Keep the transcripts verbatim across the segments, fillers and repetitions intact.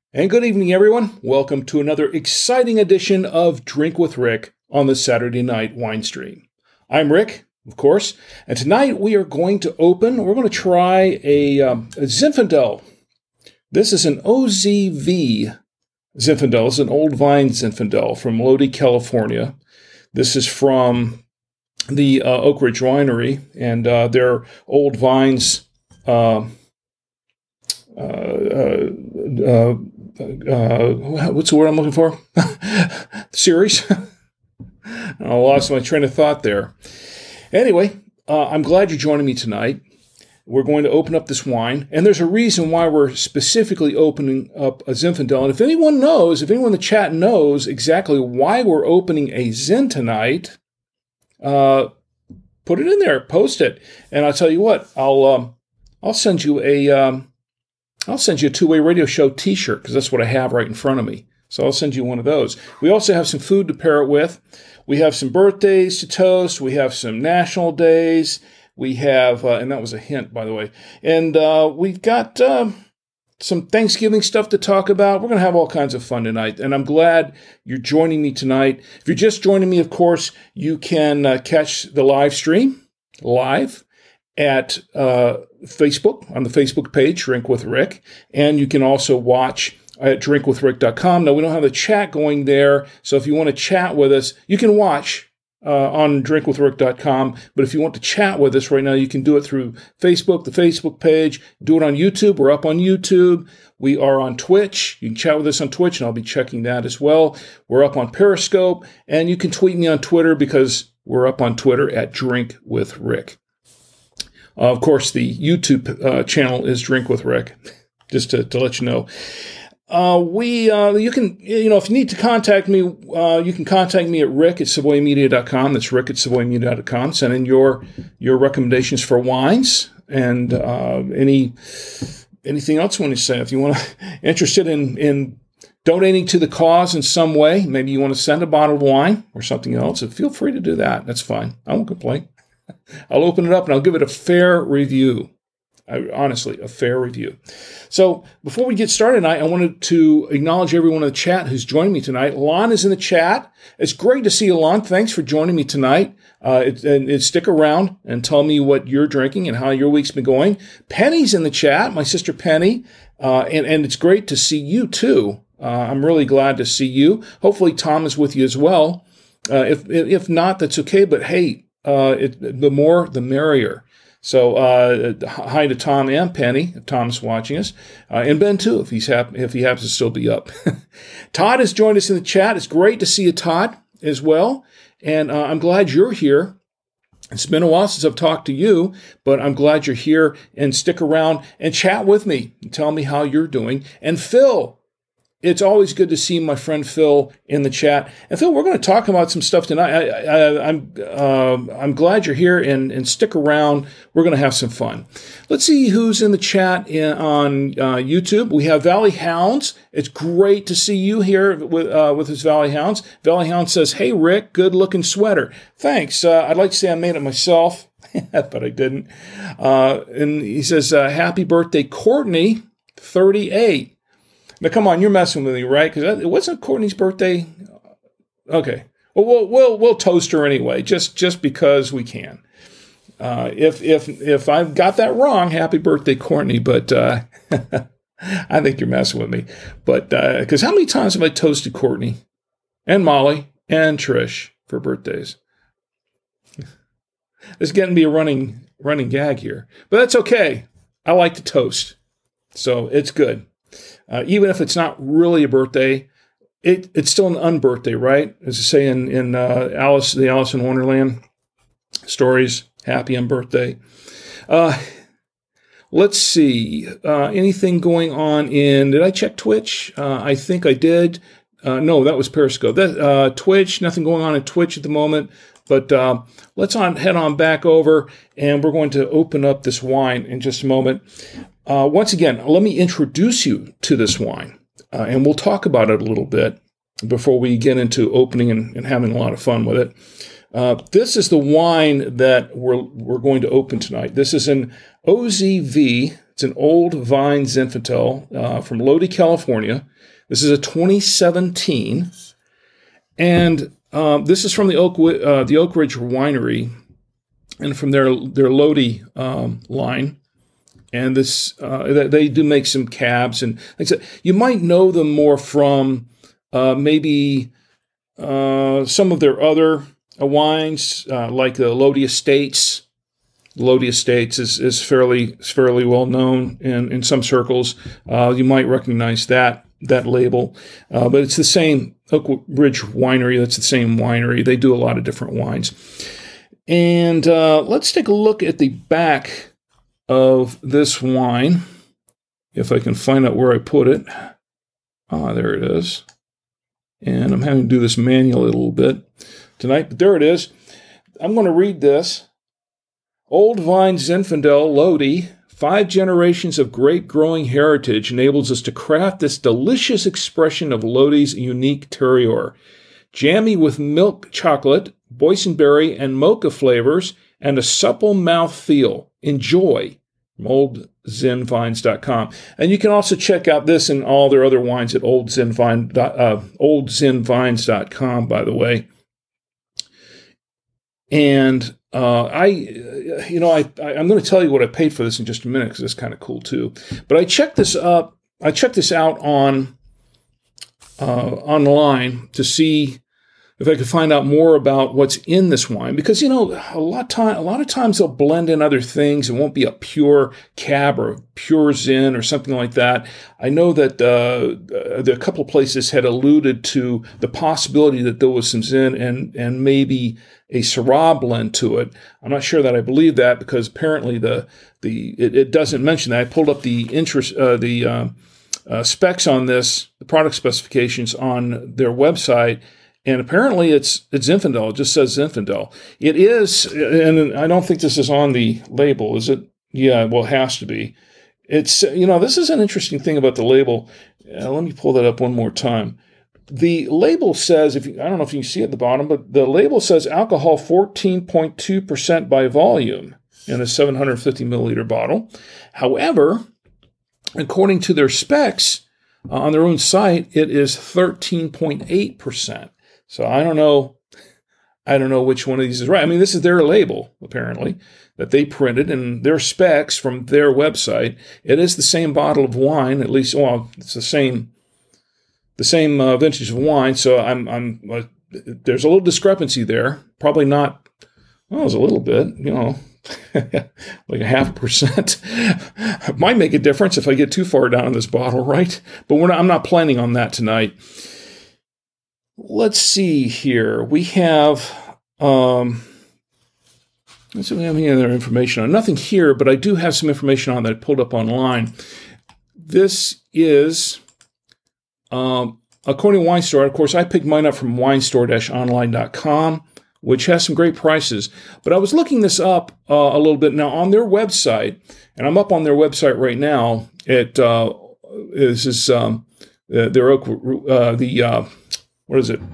And good evening, everyone. Welcome to another exciting edition of Drink with Rick on the Saturday Night Wine Stream. I'm Rick, of course, and tonight we are going to open, we're going to try a, um, a Zinfandel. This is an O Z V Zinfandel. It's an old vine Zinfandel from Lodi, California. This is from the uh, Oak Ridge Winery, and uh, their old vines uh, uh, uh, uh, Uh, what's the word I'm looking for? Series. I lost my train of thought there. Anyway, uh, I'm glad you're joining me tonight. We're going to open up this wine, and there's a reason why we're specifically opening up a Zinfandel. And if anyone knows, if anyone in the chat knows exactly why we're opening a Zin tonight, uh, put it in there, post it, and I'll tell you what, I'll um, I'll send you a. Um, I'll send you a two-way radio show t-shirt because that's what I have right in front of me. So I'll send you one of those. We also have some food to pair it with. We have some birthdays to toast. We have some national days. We have, uh, and that was a hint, by the way. And uh, we've got uh, some Thanksgiving stuff to talk about. We're going to have all kinds of fun tonight. And I'm glad you're joining me tonight. If you're just joining me, of course, you can uh, catch the live stream live at uh, Facebook, on the Facebook page, Drink with Rick. And you can also watch at drink with rick dot com. Now, we don't have the chat going there, so if you want to chat with us, you can watch uh, on drink with rick dot com. But if you want to chat with us right now, you can do it through Facebook, the Facebook page. Do it on YouTube. We're up on YouTube. We are on Twitch. You can chat with us on Twitch, and I'll be checking that as well. We're up on Periscope, and you can tweet me on Twitter because we're up on Twitter at Drink with Rick. Uh, of course, the YouTube uh, channel is Drink with Rick, just to, to let you know. Uh, we, uh, you can, you know, if you need to contact me, uh, you can contact me at rick at savoy media dot com. That's rick at savoy media dot com. Send in your your recommendations for wines and uh, any anything else you want to say. If you want to, interested in in donating to the cause in some way, maybe you want to send a bottle of wine or something else, feel free to do that. That's fine. I won't complain. I'll open it up and I'll give it a fair review. I, honestly, a fair review. So before we get started tonight, I wanted to acknowledge everyone in the chat who's joining me tonight. Lon is in the chat. It's great to see you, Lon. Thanks for joining me tonight. Uh, it, and it, stick around and tell me what you're drinking and how your week's been going. Penny's in the chat, my sister Penny. Uh, and, and it's great to see you too. Uh, I'm really glad to see you. Hopefully Tom is with you as well. Uh, if, if not, that's okay. But hey, Uh, it, the more, the merrier. So, uh, hi to Tom and Penny, if Tom's watching us, uh, and Ben too, if he's hap- if he happens to still be up. Todd has joined us in the chat. It's great to see you, Todd, as well. And uh, I'm glad you're here. It's been a while since I've talked to you, but I'm glad you're here, and stick around and chat with me and tell me how you're doing. And Phil, it's always good to see my friend Phil in the chat. And Phil, we're going to talk about some stuff tonight. I, I, I'm uh, I'm glad you're here, and, and stick around. We're going to have some fun. Let's see who's in the chat in, on uh, YouTube. We have Valley Hounds. It's great to see you here with uh, with his Valley Hounds. Valley Hound says, "Hey Rick, good looking sweater." Thanks. Uh, I'd like to say I made it myself, but I didn't. Uh, and he says, uh, "Happy birthday, Courtney, thirty-eight." Now, come on, you're messing with me, right? Because it wasn't Courtney's birthday. Okay, well, we'll we'll we'll toast her anyway, just just because we can. Uh, if if if I've got that wrong, happy birthday, Courtney. But uh, I think you're messing with me. But because uh, how many times have I toasted Courtney and Molly and Trish for birthdays? It's getting to be a running running gag here, but that's okay. I like to toast, so it's good. Uh, even if it's not really a birthday, it, it's still an unbirthday, right? As I say in, in uh, Alice, the Alice in Wonderland stories, happy unbirthday. Uh, let's see. Uh, anything going on in, did I check Twitch? Uh, I think I did. Uh, no, that was Periscope. That, uh, Twitch, nothing going on in Twitch at the moment. But uh, let's on head on back over, and we're going to open up this wine in just a moment. Uh, once again, let me introduce you to this wine, uh, and we'll talk about it a little bit before we get into opening and, and having a lot of fun with it. Uh, this is the wine that we're we're going to open tonight. This is an O Z V. It's an Old Vine Zinfandel uh, from Lodi, California. This is a twenty seventeen, and um, this is from the Oak uh, the Oak Ridge Winery, and from their their Lodi um, line. And this uh, they do make some cabs, and like I said, you might know them more from uh, maybe uh, some of their other uh, wines, uh, like the Lodi Estates. Lodi Estates is, is fairly is fairly well known in, in some circles. Uh, you might recognize that that label, uh, but it's the same Oak Ridge Winery. That's the same winery. They do a lot of different wines. And uh, let's take a look at the back of this wine, if I can find out where I put it. Ah, there it is. And I'm having to do this manually a little bit tonight, but there it is. I'm going to read this. Old Vine Zinfandel Lodi, five generations of grape growing heritage enables us to craft this delicious expression of Lodi's unique terroir. Jammy with milk chocolate, boysenberry, and mocha flavors, and a supple mouth feel. Enjoy from old zin vines dot com. And you can also check out this and all their other wines at old zin vine, uh, old zin vines dot com, by the way. And uh, I, you know, I, I, I'm going to tell you what I paid for this in just a minute because it's kind of cool too. But I checked this up. I checked this out on uh, online to see if I could find out more about what's in this wine, because you know a lot of time, a lot of times they'll blend in other things. It won't be a pure cab or pure zin or something like that. I know that uh, the, a couple of places had alluded to the possibility that there was some zin and and maybe a Syrah blend to it. I'm not sure that I believe that because apparently the the it, it doesn't mention that. I pulled up the interest uh, the uh, uh, specs on this, the product specifications on their website. And apparently it's it's Zinfandel. It just says Zinfandel. It is, and I don't think this is on the label, is it? Yeah, well, it has to be. It's, you know, this is an interesting thing about the label. Uh, let me pull that up one more time. The label says, if you, I don't know if you can see at the bottom, but the label says alcohol fourteen point two percent by volume in a seven hundred fifty milliliter bottle. However, according to their specs uh, on their own site, it is thirteen point eight percent. So I don't know, I don't know which one of these is right. I mean, this is their label, apparently, that they printed, and their specs from their website. It is the same bottle of wine, at least, well, it's the same the same uh, vintage of wine, so I'm, I'm uh, there's a little discrepancy there. Probably not, well, it's a little bit, you know, like a half a percent. It might make a difference if I get too far down in this bottle, right? But we're not, I'm not planning on that tonight. Let's see here. We have, um, let's see if we have any other information on. Nothing here, but I do have some information on that I pulled up online. This is, um, according to Wine Store, of course, I picked mine up from wine store dash online dot com, which has some great prices. But I was looking this up uh, a little bit now on their website, and I'm up on their website right now. It uh, this is um, their uh, the uh, what is it?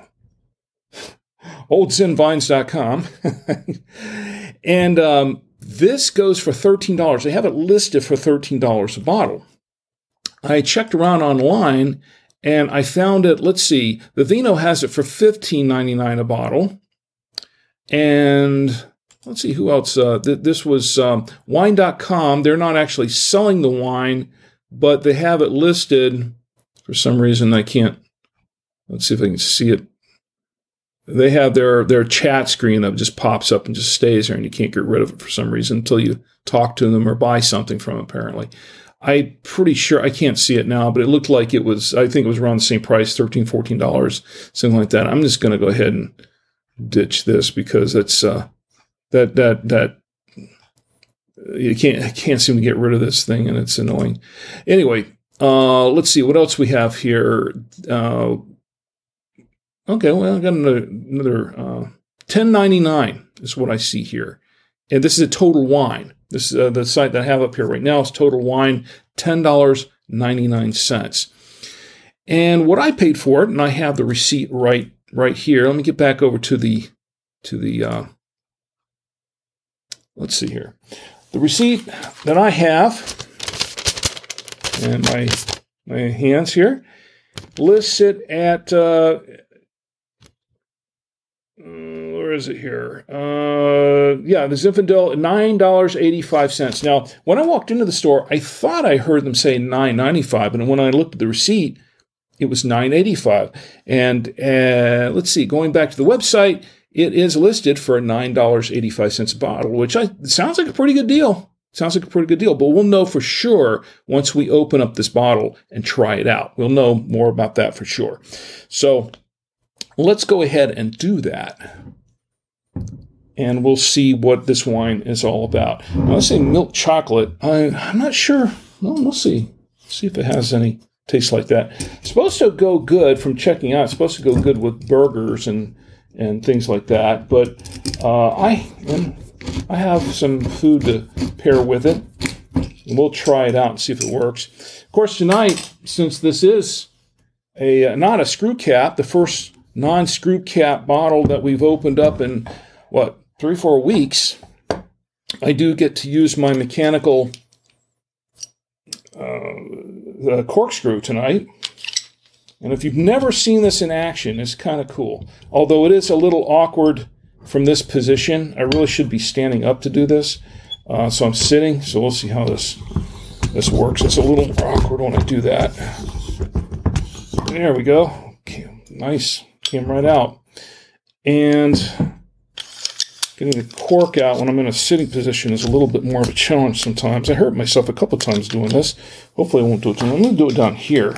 old zin vines dot com. And um, this goes for thirteen dollars. They have it listed for thirteen dollars a bottle. I checked around online, and I found it, let's see, the Vino has it for fifteen ninety-nine a bottle. And let's see, who else? Uh, th- this was um, wine dot com. They're not actually selling the wine, but they have it listed. For some reason, I can't. Let's see if I can see it. They have their, their chat screen that just pops up and just stays there, and you can't get rid of it for some reason until you talk to them or buy something from them, apparently. I'm pretty sure, I can't see it now, but it looked like it was, I think it was around the same price, thirteen dollars, fourteen dollars, something like that. I'm just going to go ahead and ditch this because it's, uh, that, that, that, you can't, I can't seem to get rid of this thing, and it's annoying. Anyway, uh, let's see what else we have here. Uh, Okay, well, I got another, another uh, ten ninety-nine is what I see here. And this is a Total Wine. This is uh, the site that I have up here right now is Total Wine, ten dollars and ninety-nine cents. And what I paid for it, and I have the receipt right right here. Let me get back over to the, to the uh, let's see here. The receipt that I have and my my hands here. Lists it at, uh, where is it here? Uh, yeah, the Zinfandel, nine dollars and eighty-five cents. Now, when I walked into the store, I thought I heard them say nine ninety-five, and when I looked at the receipt, it was nine eighty-five. And uh, let's see, going back to the website, it is listed for nine dollars and eighty-five cents a bottle, which I, sounds like a pretty good deal. Sounds like a pretty good deal, but we'll know for sure once we open up this bottle and try it out. We'll know more about that for sure. So let's go ahead and do that, and we'll see what this wine is all about. Now, let's say milk chocolate. I, I'm not sure. Well, we'll see. See if it has any taste like that. It's supposed to go good from checking out. It's supposed to go good with burgers and and things like that. But uh, I am. I have some food to pair with it, and we'll try it out and see if it works. Of course, tonight, since this is a not a screw cap, the first non-screw cap bottle that we've opened up in, what, three, four weeks, I do get to use my mechanical uh, corkscrew tonight. And if you've never seen this in action, it's kind of cool. Although it is a little awkward from this position. I really should be standing up to do this. Uh, so I'm sitting, so we'll see how this this works. It's a little awkward when I do that. There we go. Okay, nice. Came right out. And getting the cork out when I'm in a sitting position is a little bit more of a challenge sometimes. I hurt myself a couple times doing this. Hopefully I won't do it too much. I'm going to do it down here.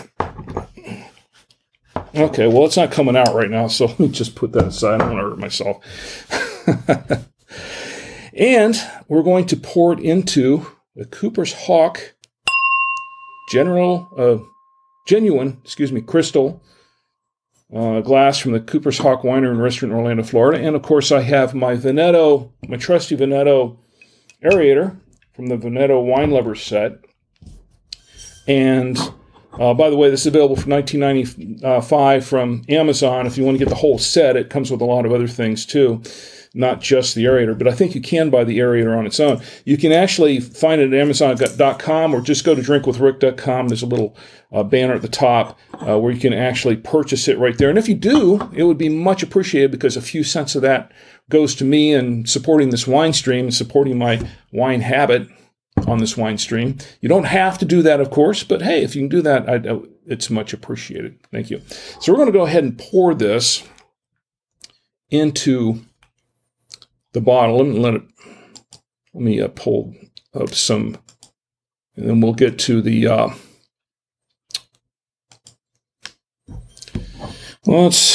Okay, well, it's not coming out right now, so let me just put that aside. I don't want to hurt myself. And we're going to pour it into the Cooper's Hawk General, uh, Genuine, excuse me, Crystal uh, glass from the Cooper's Hawk Winery and Restaurant in Orlando, Florida. And, of course, I have my Veneto, my trusty Veneto aerator from the Veneto Wine Lovers set. And... Uh, by the way, this is available for nineteen ninety-five from Amazon. If you want to get the whole set, it comes with a lot of other things too, not just the aerator. But I think you can buy the aerator on its own. You can actually find it at amazon dot com or just go to drink with rick dot com. There's a little uh, banner at the top uh, where you can actually purchase it right there. And if you do, it would be much appreciated because a few cents of that goes to me and supporting this wine stream and supporting my wine habit on this wine stream. You don't have to do that, of course, but hey, if you can do that, I, I, it's much appreciated. Thank you. So we're going to go ahead and pour this into the bottle. Let me let it. Let me uh, pull up some, and then we'll get to the. Uh, let's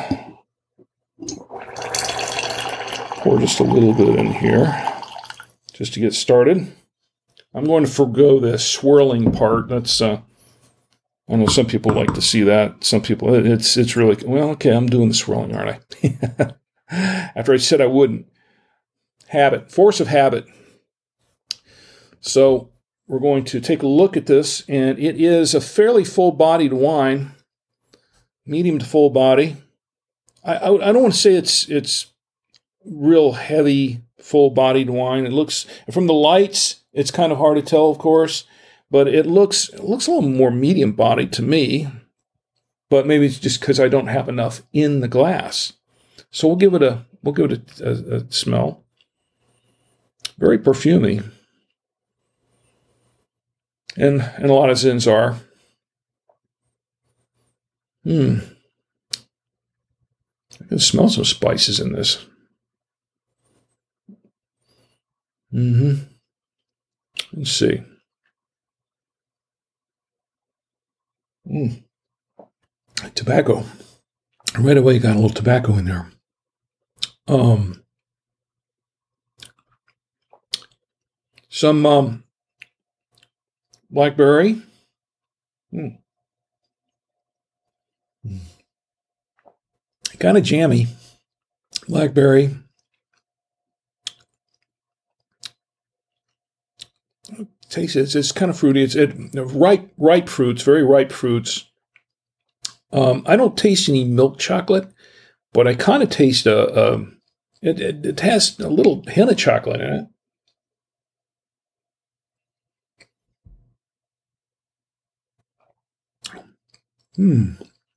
pour just a little bit in here, just to get started. I'm going to forego the swirling part. That's, uh, I know some people like to see that. Some people, it's it's really, well, okay, I'm doing the swirling, aren't I? After I said I wouldn't. Habit, force of habit. So we're going to take a look at this, and it is a fairly full-bodied wine, medium to full body. I, I, I don't want to say it's it's real heavy, full-bodied wine. It looks, from the lights, it's kind of hard to tell, of course, but it looks it looks a little more medium-bodied to me, but maybe it's just because I don't have enough in the glass. So we'll give it a we'll give it a, a, a smell. Very perfumey, and and a lot of Zins are. Hmm. I can smell some spices in this. Mm-hmm. Let's see. Mm. Tobacco. Right away, got a little tobacco in there. Um, some um, blackberry. Mm. Mm. Kind of jammy. Blackberry. Taste it. It's, it's kind of fruity. It's it, ripe, ripe fruits, very ripe fruits. Um, I don't taste any milk chocolate, but I kind of taste a. a it, it, it has a little hint of chocolate in it. Hmm.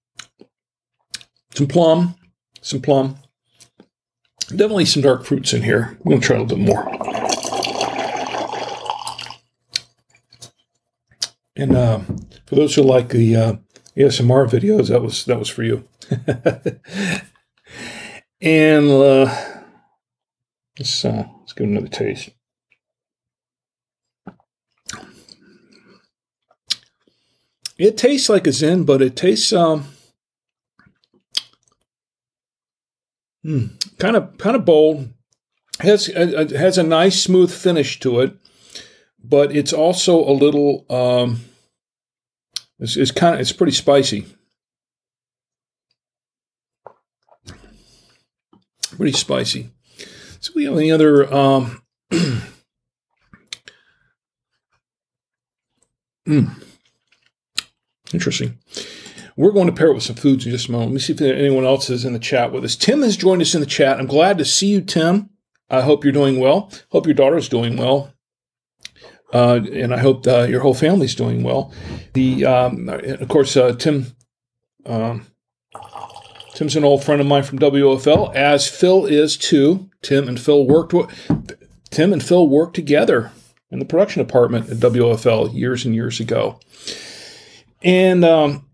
Some plum. Some plum. Definitely some dark fruits in here. I'm going to try a little bit more. And uh, for those who like the uh, A S M R videos, that was that was for you. And uh, let's uh, let's give it another taste. It tastes like a Zin, but it tastes um, mm, kind of kind of bold. Has it has a nice smooth finish to it, but it's also a little. Um, it's, it's kind of it's pretty spicy. Pretty spicy. So we have any other? Um, mm, interesting. We're going to pair it with some foods in just a moment. Let me see if anyone else is in the chat with us. Tim has joined us in the chat. I'm glad to see you, Tim. I hope you're doing well. Hope your daughter's doing well. Uh, and I hope uh, your whole family's doing well. The um, of course, uh, Tim. Um, Tim's an old friend of mine from W O F L, as Phil is too. Tim and Phil worked. Tim and Phil worked together in the production department at W O F L years and years ago. And um,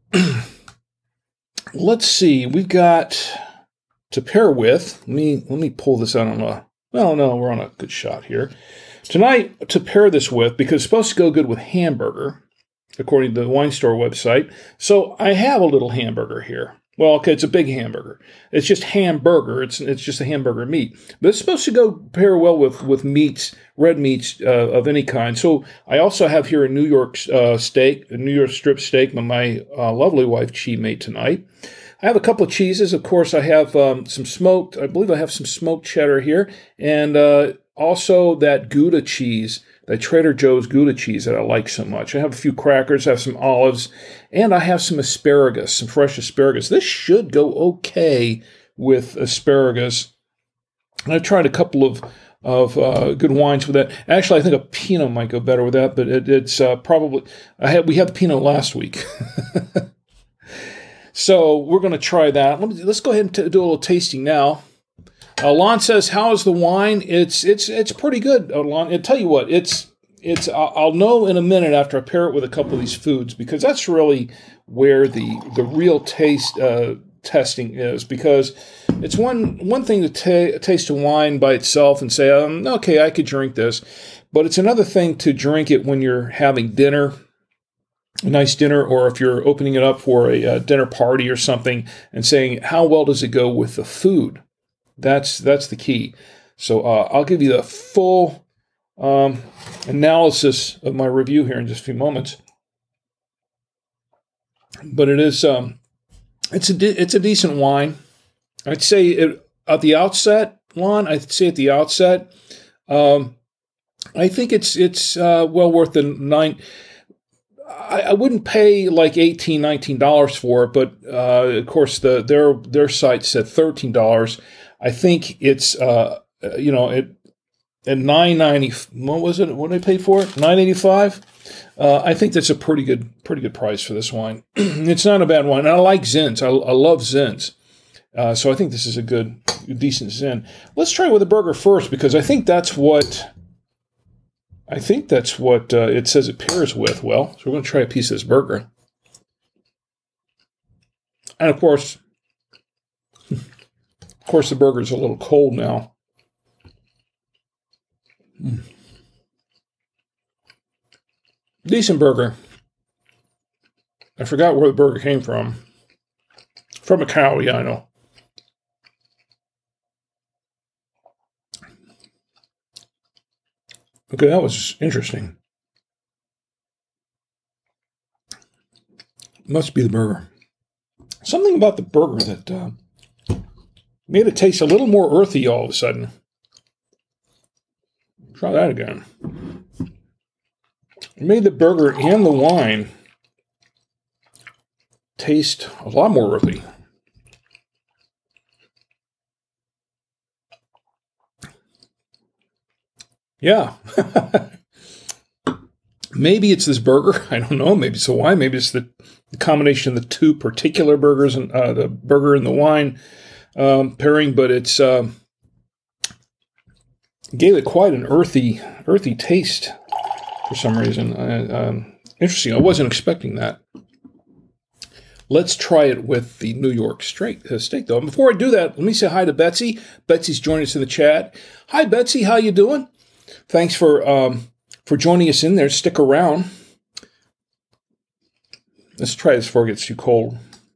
let's see, we've got to pair with. Let me let me pull this out on a. Well, no, we're on a good shot here tonight to pair this with, because it's supposed to go good with hamburger, according to the wine store website. So I have a little hamburger here. Well, okay, it's a big hamburger. It's just hamburger. It's it's just a hamburger meat. But it's supposed to go pair well with, with meats, red meats uh, of any kind. So I also have here a New York uh, steak, a New York strip steak that my uh, lovely wife Chi made tonight. I have a couple of cheeses. Of course, I have um, some smoked, I believe I have some smoked cheddar here. And uh, also that Gouda cheese, that Trader Joe's Gouda cheese that I like so much. I have a few crackers, I have some olives, and I have some asparagus, some fresh asparagus. This should go okay with asparagus. And I've tried a couple of of uh, good wines with that. Actually, I think a Pinot might go better with that, but it, it's uh, probably, I had we had the Pinot last week. So we're going to try that. Let me, let's go ahead and t- do a little tasting now. Uh, Lon says, "How is the wine?" It's it's it's pretty good, uh, Lon. I'll tell you what, it's it's. I'll, I'll know in a minute after I pair it with a couple of these foods, because that's really where the the real taste uh, testing is. Because it's one one thing to ta- taste a wine by itself and say, um, "Okay, I could drink this," but it's another thing to drink it when you're having dinner. A nice dinner, or if you're opening it up for a, a dinner party or something, and saying, how well does it go with the food? That's that's the key. So uh, I'll give you the full um, analysis of my review here in just a few moments. But it is um, it's a de- it's a decent wine. I'd say it, at the outset, Lon. I'd say at the outset, um, I think it's it's uh, well worth the nine. I wouldn't pay like eighteen dollars, nineteen dollars for it, but uh, of course the their their site said thirteen dollars. I think it's uh, you know it at nine ninety. What was it? What did I pay for it? nine eighty-five. Uh, I think that's a pretty good pretty good price for this wine. It's not a bad wine. And I like Zins. I, I love Zins. Uh, so I think this is a good decent Zin. Let's try with a burger first, because I think that's what. I think that's what uh, it says it pairs with. Well, so we're going to try a piece of this burger. And of course, of course, the burger's a little cold now. Mm. Decent burger. I forgot where the burger came from. From a cow, yeah, I know. Okay, that was interesting. Must be the burger. Something about the burger that uh, made it taste a little more earthy all of a sudden. Try that again. It made the burger and the wine taste a lot more earthy. Yeah. Maybe it's this burger. I don't know. Maybe it's the wine. Maybe it's the, the combination of the two particular burgers and uh, the burger and the wine um, pairing. But it's uh, gave it quite an earthy, earthy taste for some reason. Uh, um, interesting. I wasn't expecting that. Let's try it with the New York steak, uh, steak, though. And before I do that, let me say hi to Betsy. Betsy's joining us in the chat. Hi, Betsy. How you doing? Thanks for um, for joining us in there. Stick around. Let's try this before it gets too cold.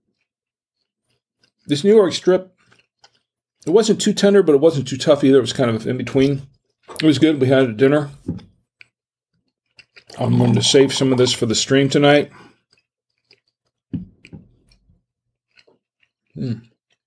This New York strip, it wasn't too tender, but it wasn't too tough either. It was kind of in between. It was good. We had it at dinner. I'm going to save some of this for the stream tonight. Hmm.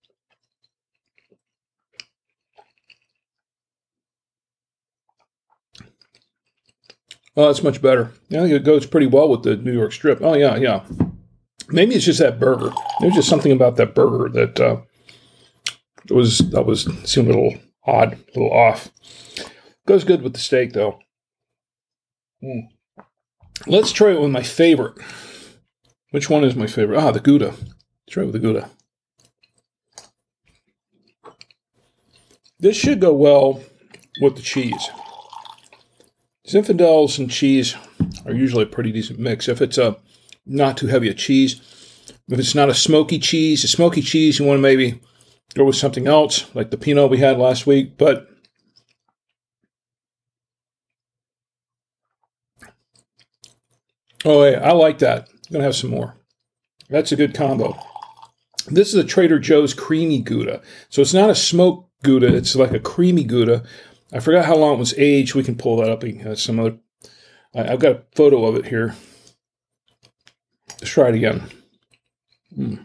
Oh, it's much better. I think it goes pretty well with the New York strip. Oh, yeah, yeah. Maybe it's just that burger. There's just something about that burger that uh, was that was seemed a little odd, a little off. Goes good with the steak, though. Mm. Let's try it with my favorite. Which one is my favorite? Ah, the Gouda. Let's try it with the Gouda. This should go well with the cheese. Zinfandels and cheese are usually a pretty decent mix. If it's a not too heavy a cheese, if it's not a smoky cheese, a smoky cheese, you want to maybe go with something else, like the Pinot we had last week. But oh, yeah, I like that. I'm going to have some more. That's a good combo. This is a Trader Joe's creamy Gouda. So it's not a smoked Gouda. It's like a creamy Gouda. I forgot how long it was aged. We can pull that up. Uh, some other. I, I've got a photo of it here. Let's try it again. Mm.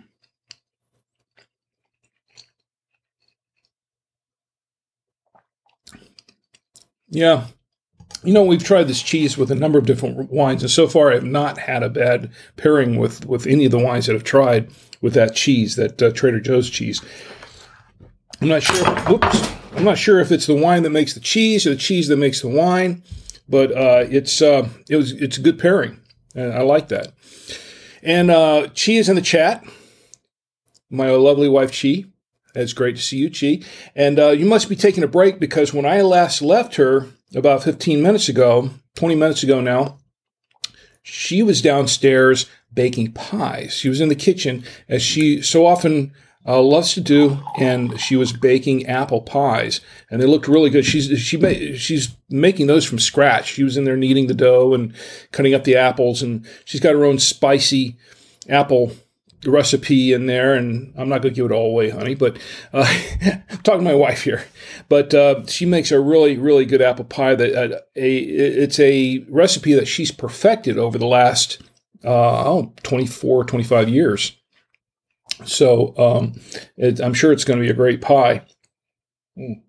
Yeah. You know, we've tried this cheese with a number of different wines, and so far I have not had a bad pairing with, with any of the wines that I've tried with that cheese, that uh, Trader Joe's cheese. I'm not sure. Whoops. I'm not sure if it's the wine that makes the cheese or the cheese that makes the wine, but uh, it's uh, it was it's a good pairing, and I like that. And uh, Chi is in the chat. My lovely wife Chi. It's great to see you, Chi. And uh, you must be taking a break because when I last left her about fifteen minutes ago, twenty minutes ago now, she was downstairs baking pies. She was in the kitchen, as she so often uh, loves to do, and she was baking apple pies, and they looked really good. She's she ma- she's making those from scratch. She was in there kneading the dough and cutting up the apples, and she's got her own spicy apple recipe in there, and I'm not going to give it all away, honey, but uh, I'm talking to my wife here. But uh, she makes a really, really good apple pie. That uh, a it's a recipe that she's perfected over the last uh, oh, twenty-four, twenty-five years. So um, it, I'm sure it's going to be a great pie. Mm.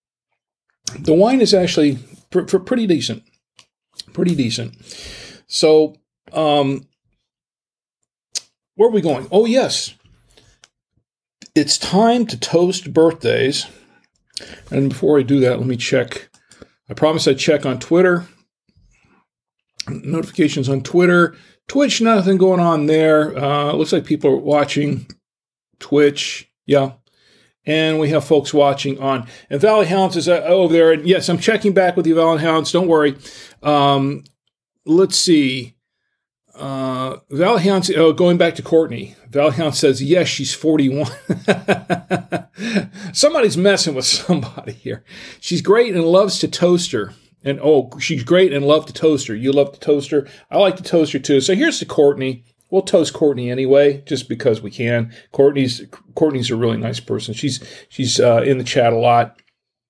The wine is actually pr- pr- pretty decent, pretty decent. So. Um, Where are we going? Oh, yes. It's time to toast birthdays. And before I do that, let me check. I promise I check on Twitter. Notifications on Twitter. Twitch, nothing going on there. Uh, looks like people are watching Twitch. Yeah. And we have folks watching on. And Valley Hounds is uh, over there. And yes, I'm checking back with you, Valley Hounds. Don't worry. Um, let's see. Uh, Valhound, oh, going back to Courtney. Valhound says, yes, she's forty-one. Somebody's messing with somebody here. She's great and loves to toast her. And, oh, she's great and love to toast her. You love to toast her. I like to toast her, too. So here's to Courtney. We'll toast Courtney anyway, just because we can. Courtney's Courtney's a really nice person. She's she's uh, in the chat a lot.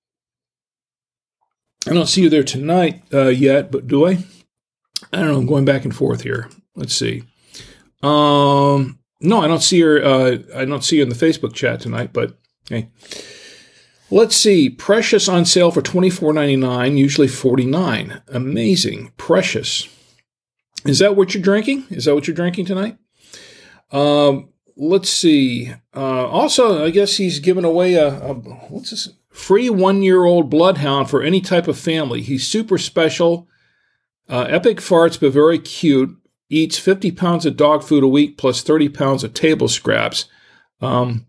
I don't see you there tonight uh, yet, but do I? I don't know. I'm going back and forth here. Let's see. Um, no, I don't see her. Uh, I don't see her in the Facebook chat tonight. But hey, let's see. Precious on sale for twenty-four ninety-nine. Usually forty-nine. Amazing. Precious. Is that what you're drinking? Is that what you're drinking tonight? Um, let's see. Uh, also, I guess he's giving away a, a what's this? Free one-year-old bloodhound for any type of family. He's super special. Uh, epic farts, but very cute. Eats fifty pounds of dog food a week plus thirty pounds of table scraps. Um,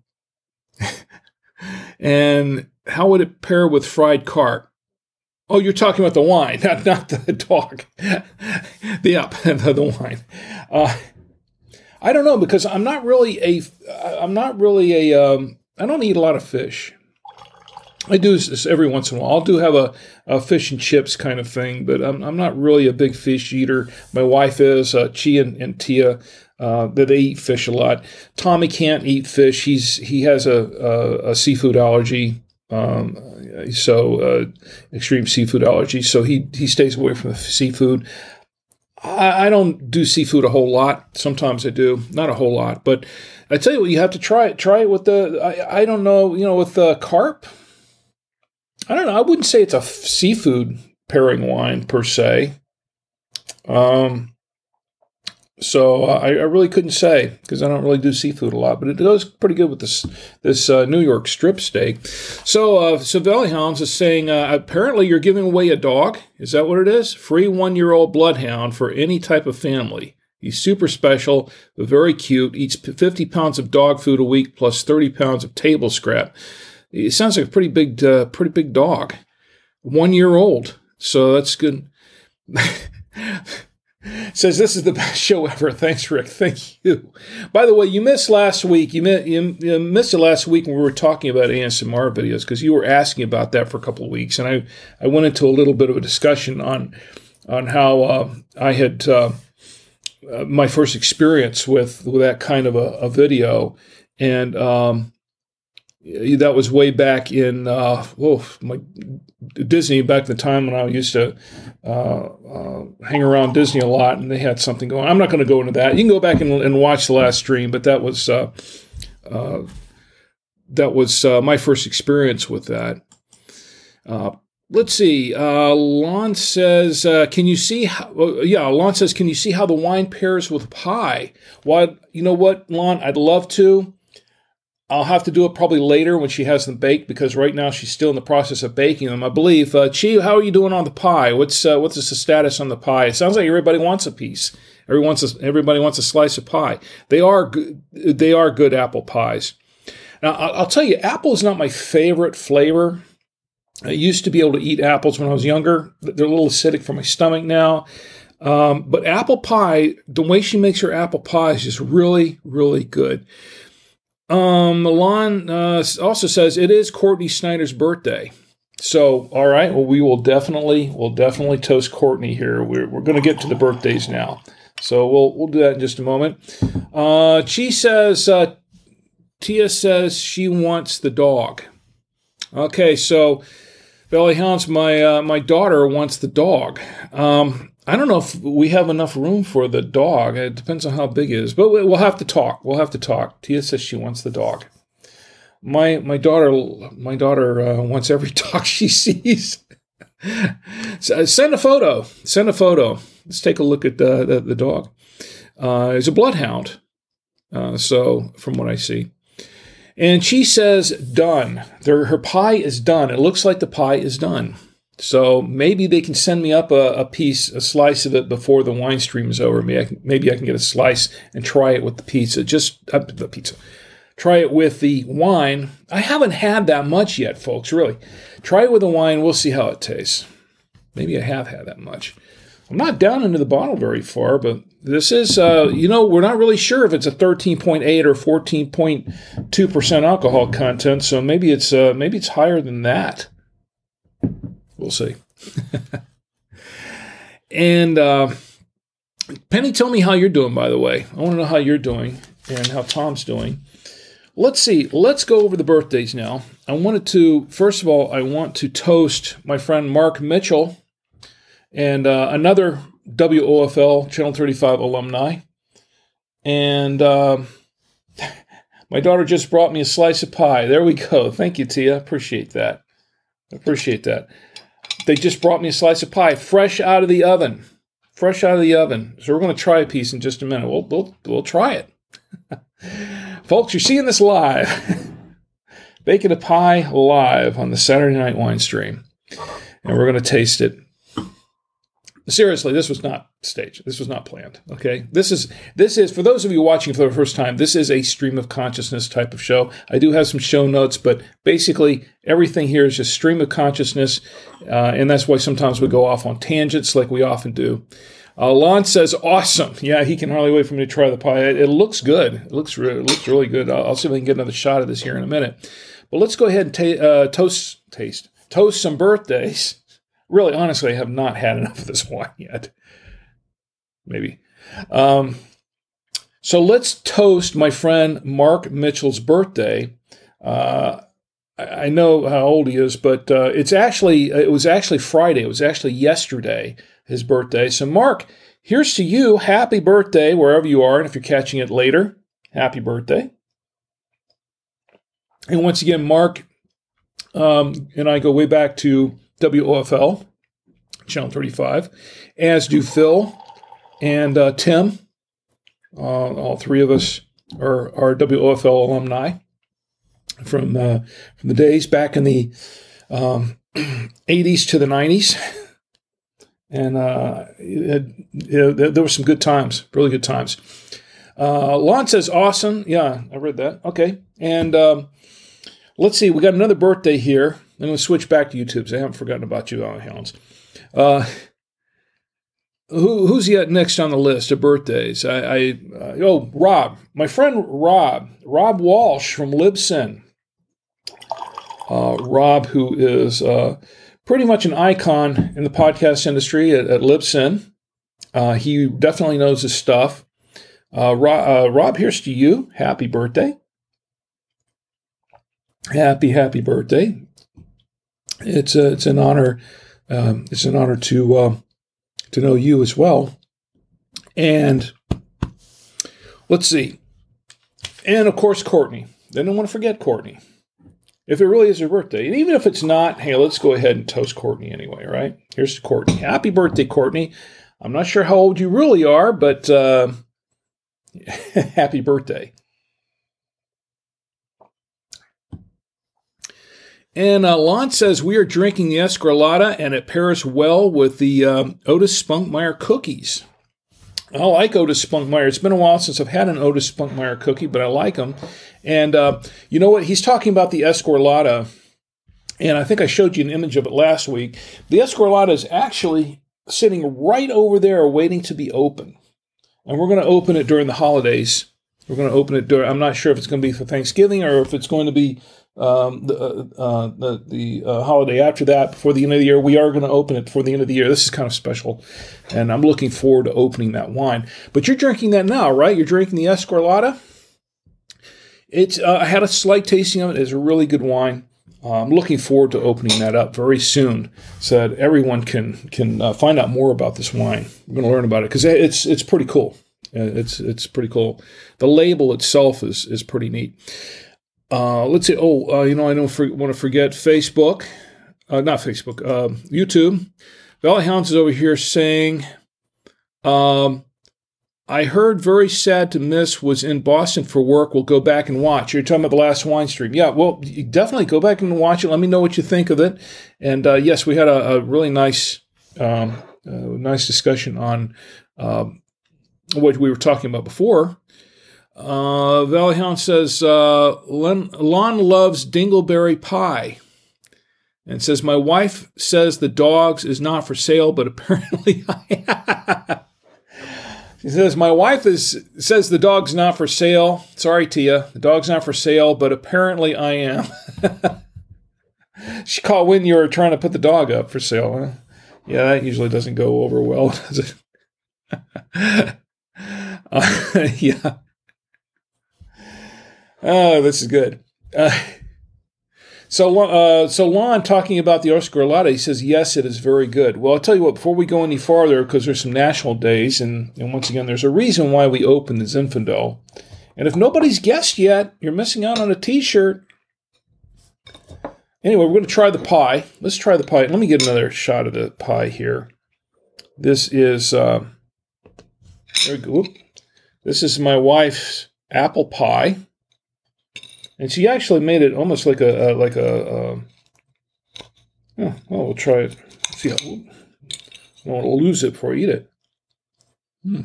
and how would it pair with fried carp? Oh, you're talking about the wine, not not the dog. the up the, the wine. Uh, I don't know, because I'm not really a. I'm not really a. Um, I don't eat a lot of fish. I do this every once in a while. I'll do have a, a fish and chips kind of thing, but I'm I'm not really a big fish eater. My wife is. Uh, Chi and, and Tia, uh, that they eat fish a lot. Tommy can't eat fish. He's he has a a, a seafood allergy. Um, so uh, extreme seafood allergy. So he he stays away from the seafood. I, I don't do seafood a whole lot. Sometimes I do, not a whole lot. But I tell you what, you have to try it. Try it with the. I, I don't know. You know, with the carp. I don't know. I wouldn't say it's a f- seafood pairing wine per se. Um, so uh, I, I really couldn't say, because I don't really do seafood a lot, but it goes pretty good with this this uh, New York strip steak. So uh, so Valley Hounds is saying, uh, apparently you're giving away a dog. Is that what it is? Free one-year-old bloodhound for any type of family. He's super special, but very cute. Eats fifty pounds of dog food a week plus thirty pounds of table scrap. It sounds like a pretty big, uh, pretty big dog. One year old. So that's good. Says, this is the best show ever. Thanks, Rick. Thank you. By the way, you missed last week. You, mi- you, you missed it last week when we were talking about A S M R videos, because you were asking about that for a couple of weeks. And I, I went into a little bit of a discussion on, on how uh, I had uh, uh, my first experience with, with that kind of a, a video. And, um, that was way back in uh, oh, my Disney, back in the time when I used to uh, uh, hang around Disney a lot, and they had something going. I'm not going to go into that. You can go back and, and watch the last stream, but that was uh, uh, that was uh, my first experience with that. Uh, let's see. Uh, Lon says, uh, "Can you see how?" Well, yeah, Lon says, "Can you see how the wine pairs with pie?" Well, you know what, Lon? I'd love to. I'll have to do it probably later when she has them baked, because right now she's still in the process of baking them, I believe. Uh, Chi, how are you doing on the pie? What's uh, what's the status on the pie? It sounds like everybody wants a piece. Everybody wants a, everybody wants a slice of pie. They are good, they are good apple pies. Now, I'll tell you, apple is not my favorite flavor. I used to be able to eat apples when I was younger. They're a little acidic for my stomach now. Um, but apple pie, the way she makes her apple pie is just really, really good. Um, Milan uh, also says it is Courtney Snyder's birthday. So, all right, well, we will definitely, we'll definitely toast Courtney here. We're we're going to get to the birthdays now, so we'll we'll do that in just a moment. Uh, Chi says, uh, Tia says she wants the dog. Okay, so Valley Hounds, my uh, my daughter wants the dog. Um, I don't know if we have enough room for the dog. It depends on how big it is, but we'll have to talk. We'll have to talk. Tia says she wants the dog. My my daughter my daughter uh, wants every dog she sees. So send a photo. Send a photo. Let's take a look at the the, the dog. Uh, it's a bloodhound. Uh, so from what I see, and she says done. Their, her pie is done. It looks like the pie is done. So maybe they can send me up a, a piece, a slice of it before the wine stream is over. Maybe I can, maybe I can get a slice and try it with the pizza. Just uh, the pizza. Try it with the wine. I haven't had that much yet, folks, really. Try it with the wine. We'll see how it tastes. Maybe I have had that much. I'm not down into the bottle very far, but this is, uh, you know, we're not really sure if it's a thirteen point eight or fourteen point two percent alcohol content. So maybe it's uh, maybe it's higher than that. We'll see. And uh, Penny, tell me how you're doing, by the way. I want to know how you're doing and how Tom's doing. Let's see. Let's go over the birthdays now. I wanted to, first of all, I want to toast my friend Mark Mitchell and uh, another W O F L Channel thirty-five alumni. And uh, my daughter just brought me a slice of pie. There we go. Thank you, Tia. Appreciate that. Appreciate that. They just brought me a slice of pie, fresh out of the oven. Fresh out of the oven. So we're going to try a piece in just a minute. We'll we'll, we'll try it. Folks, you're seeing this live. Baking a pie live on the Saturday Night Wine Stream. And we're going to taste it. seriously, this was not staged. This was not planned. Okay, this is this is for those of you watching for the first time. This is a stream of consciousness type of show. I do have some show notes, but basically everything here is just stream of consciousness, uh, and that's why sometimes we go off on tangents, like we often do. Uh, Lon says, "Awesome! Yeah, he can hardly wait for me to try the pie. It, it looks good. It looks re- it looks really good. I'll, I'll see if I can get another shot of this here in a minute. But let's go ahead and ta- uh, toast taste toast some birthdays." Really, honestly, I have not had enough of this wine yet. Maybe. Um, so let's toast my friend Mark Mitchell's birthday. Uh, I, I know how old he is, but uh, it's actually it was actually Friday. It was actually yesterday, his birthday. So Mark, here's to you. Happy birthday, wherever you are. And if you're catching it later, happy birthday. And once again, Mark um, and I go way back to W O F L, Channel thirty-five, as do Phil and uh, Tim. Uh, all three of us are, are W O F L alumni from uh, from the days back in the um, eighties to the nineties. And uh, it, it, there were some good times, really good times. Uh, Lon says, awesome. Yeah, I read that. Okay. And um, let's see, we got another birthday here. I'm going to switch back to YouTube, so I haven't forgotten about you, Alan Hounds. Uh, who, who's yet next on the list of birthdays? I, I uh, oh, Rob. My friend Rob. Rob Walsh from Libsyn. Uh, Rob, who is uh, pretty much an icon in the podcast industry at, at Libsyn. Uh, he definitely knows his stuff. Uh, Rob, uh, Rob, here's to you. Happy birthday. Happy, happy birthday. It's a, it's an honor. Um, it's an honor to uh, to know you as well. And let's see. And of course, Courtney. They don't want to forget Courtney. If it really is her birthday, and even if it's not, hey, let's go ahead and toast Courtney anyway, right? Here's to Courtney. Happy birthday, Courtney. I'm not sure how old you really are, but uh, happy birthday. And uh, Lon says, we are drinking the Escarlata, and it pairs well with the um, Otis Spunkmeyer cookies. I like Otis Spunkmeyer. It's been a while since I've had an Otis Spunkmeyer cookie, but I like them. And uh, you know what? He's talking about the Escarlata, and I think I showed you an image of it last week. The Escarlata is actually sitting right over there waiting to be open. And we're going to open it during the holidays. We're going to open it during, I'm not sure if it's going to be for Thanksgiving or if it's going to be Um, the uh, the, the uh, holiday after that, before the end of the year. We are going to open it before the end of the year. This is kind of special, and I'm looking forward to opening that wine. But you're drinking that now, right? You're drinking the Escarlata. It's uh, I had a slight tasting of it. It's a really good wine. Uh, I'm looking forward to opening that up very soon, so that everyone can can uh, find out more about this wine. We're going to learn about it because it's it's pretty cool. It's it's pretty cool. The label itself is is pretty neat. Uh, let's see. Oh, uh, you know, I don't for, want to forget Facebook. Uh, not Facebook. Uh, YouTube. Valley Hounds is over here saying, um, I heard Very Sad to Miss was in Boston for work. We'll go back and watch. You're talking about the last wine stream. Yeah, well, definitely go back and watch it. Let me know what you think of it. And uh, yes, we had a, a really nice, um, uh, nice discussion on um, what we were talking about before. Uh, Valley Hound says, uh, Lon, Lon loves dingleberry pie. And says, my wife says the dogs is not for sale, but apparently I She says, my wife is says the dog's not for sale. Sorry, Tia. The dog's not for sale, but apparently I am. She caught when you were trying to put the dog up for sale. Huh? Yeah, that usually doesn't go over well, does it? uh, yeah. Oh, this is good. Uh, so, uh, so Lon talking about the Escarlata, he says, yes, it is very good. Well, I'll tell you what, before we go any farther, because there's some national days, and, and once again, there's a reason why we open the Zinfandel. And if nobody's guessed yet, you're missing out on a t-shirt. Anyway, we're going to try the pie. Let's try the pie. Let me get another shot of the pie here. This is, uh, there we go. This is my wife's apple pie. And she actually made it almost like a, uh, like a, uh, oh, well, we'll try it. See how, I don't want to lose it before I eat it. Mm.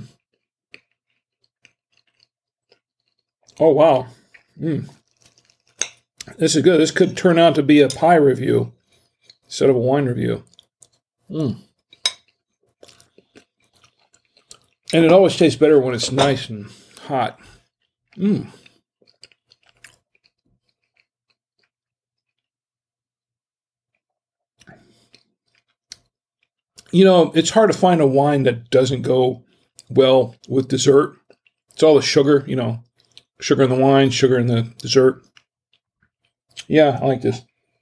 Oh, wow. Mm. This is good. This could turn out to be a pie review instead of a wine review. Mm. And it always tastes better when it's nice and hot. Mm. You know, it's hard to find a wine that doesn't go well with dessert. It's all the sugar, you know, sugar in the wine, sugar in the dessert. Yeah, I like this.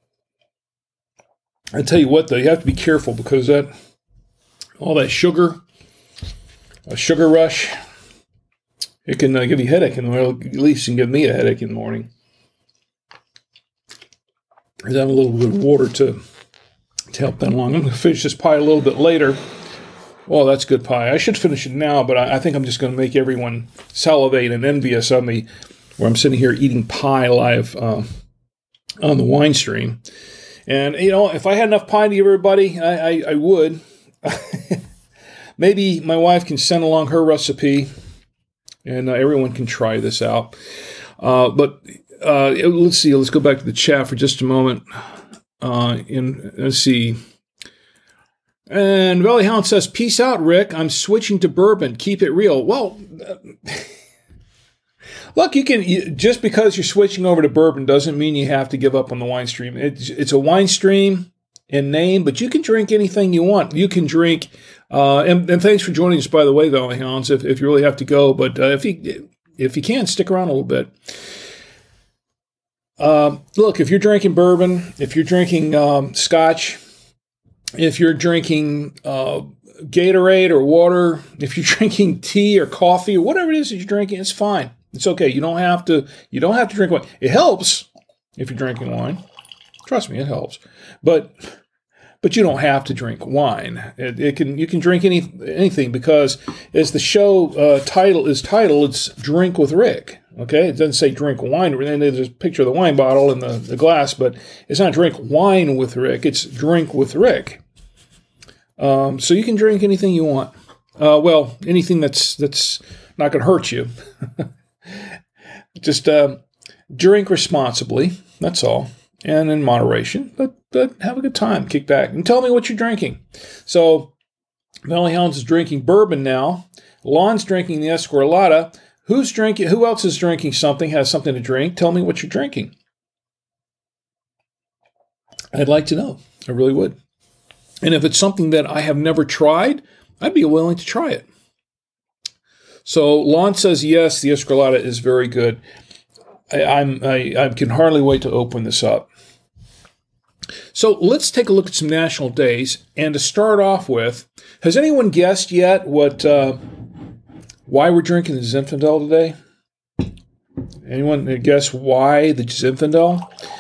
I tell you what, though, you have to be careful because that all that sugar, a sugar rush, it can uh, give you a headache in the morning. At least it can give me a headache in the morning. I have a little bit of water to, to help that along. I'm going to finish this pie a little bit later. Well, that's good pie. I should finish it now, but I, I think I'm just going to make everyone salivate and envious of me where I'm sitting here eating pie live uh, on the wine stream. And, you know, if I had enough pie to give everybody, I, I, I would. Maybe my wife can send along her recipe, and uh, everyone can try this out. Uh, but uh, let's see. Let's go back to the chat for just a moment. Uh, and let's see. And Valley Hound says, "Peace out, Rick. I'm switching to bourbon. Keep it real." Well, uh, look, you can you, just because you're switching over to bourbon doesn't mean you have to give up on the wine stream. It's, it's a wine stream in name, but you can drink anything you want. You can drink. Uh, and, and thanks for joining us, by the way, Valley Hounds. If, if you really have to go, but uh, if you if you can, stick around a little bit. Uh, look, if you're drinking bourbon, if you're drinking um, scotch, if you're drinking uh, Gatorade or water, if you're drinking tea or coffee or whatever it is that you're drinking, it's fine. It's okay. You don't have to. You don't have to drink wine. It helps if you're drinking wine. Trust me, it helps. But but you don't have to drink wine. It, it can you can drink any anything because as the show uh, title is titled, it's Drink with Rick. Okay, it doesn't say drink wine. And there's a picture of the wine bottle in the, the glass, but it's not drink wine with Rick. It's drink with Rick. Um, so you can drink anything you want. Uh, well, anything that's that's not going to hurt you. Just uh, drink responsibly. That's all, and in moderation. But but have a good time. Kick back and tell me what you're drinking. So Valley Hounds is drinking bourbon now. Lon's drinking the Esquerlata. Who's drinking? Who else is drinking something? Has something to drink? Tell me what you're drinking. I'd like to know. I really would. And if it's something that I have never tried, I'd be willing to try it. So Lon says, yes, the Esquerlata is very good. I, I'm, I, I can hardly wait to open this up. So let's take a look at some national days. And to start off with, has anyone guessed yet what uh, why we're drinking the Zinfandel today? Anyone guess why the Zinfandel?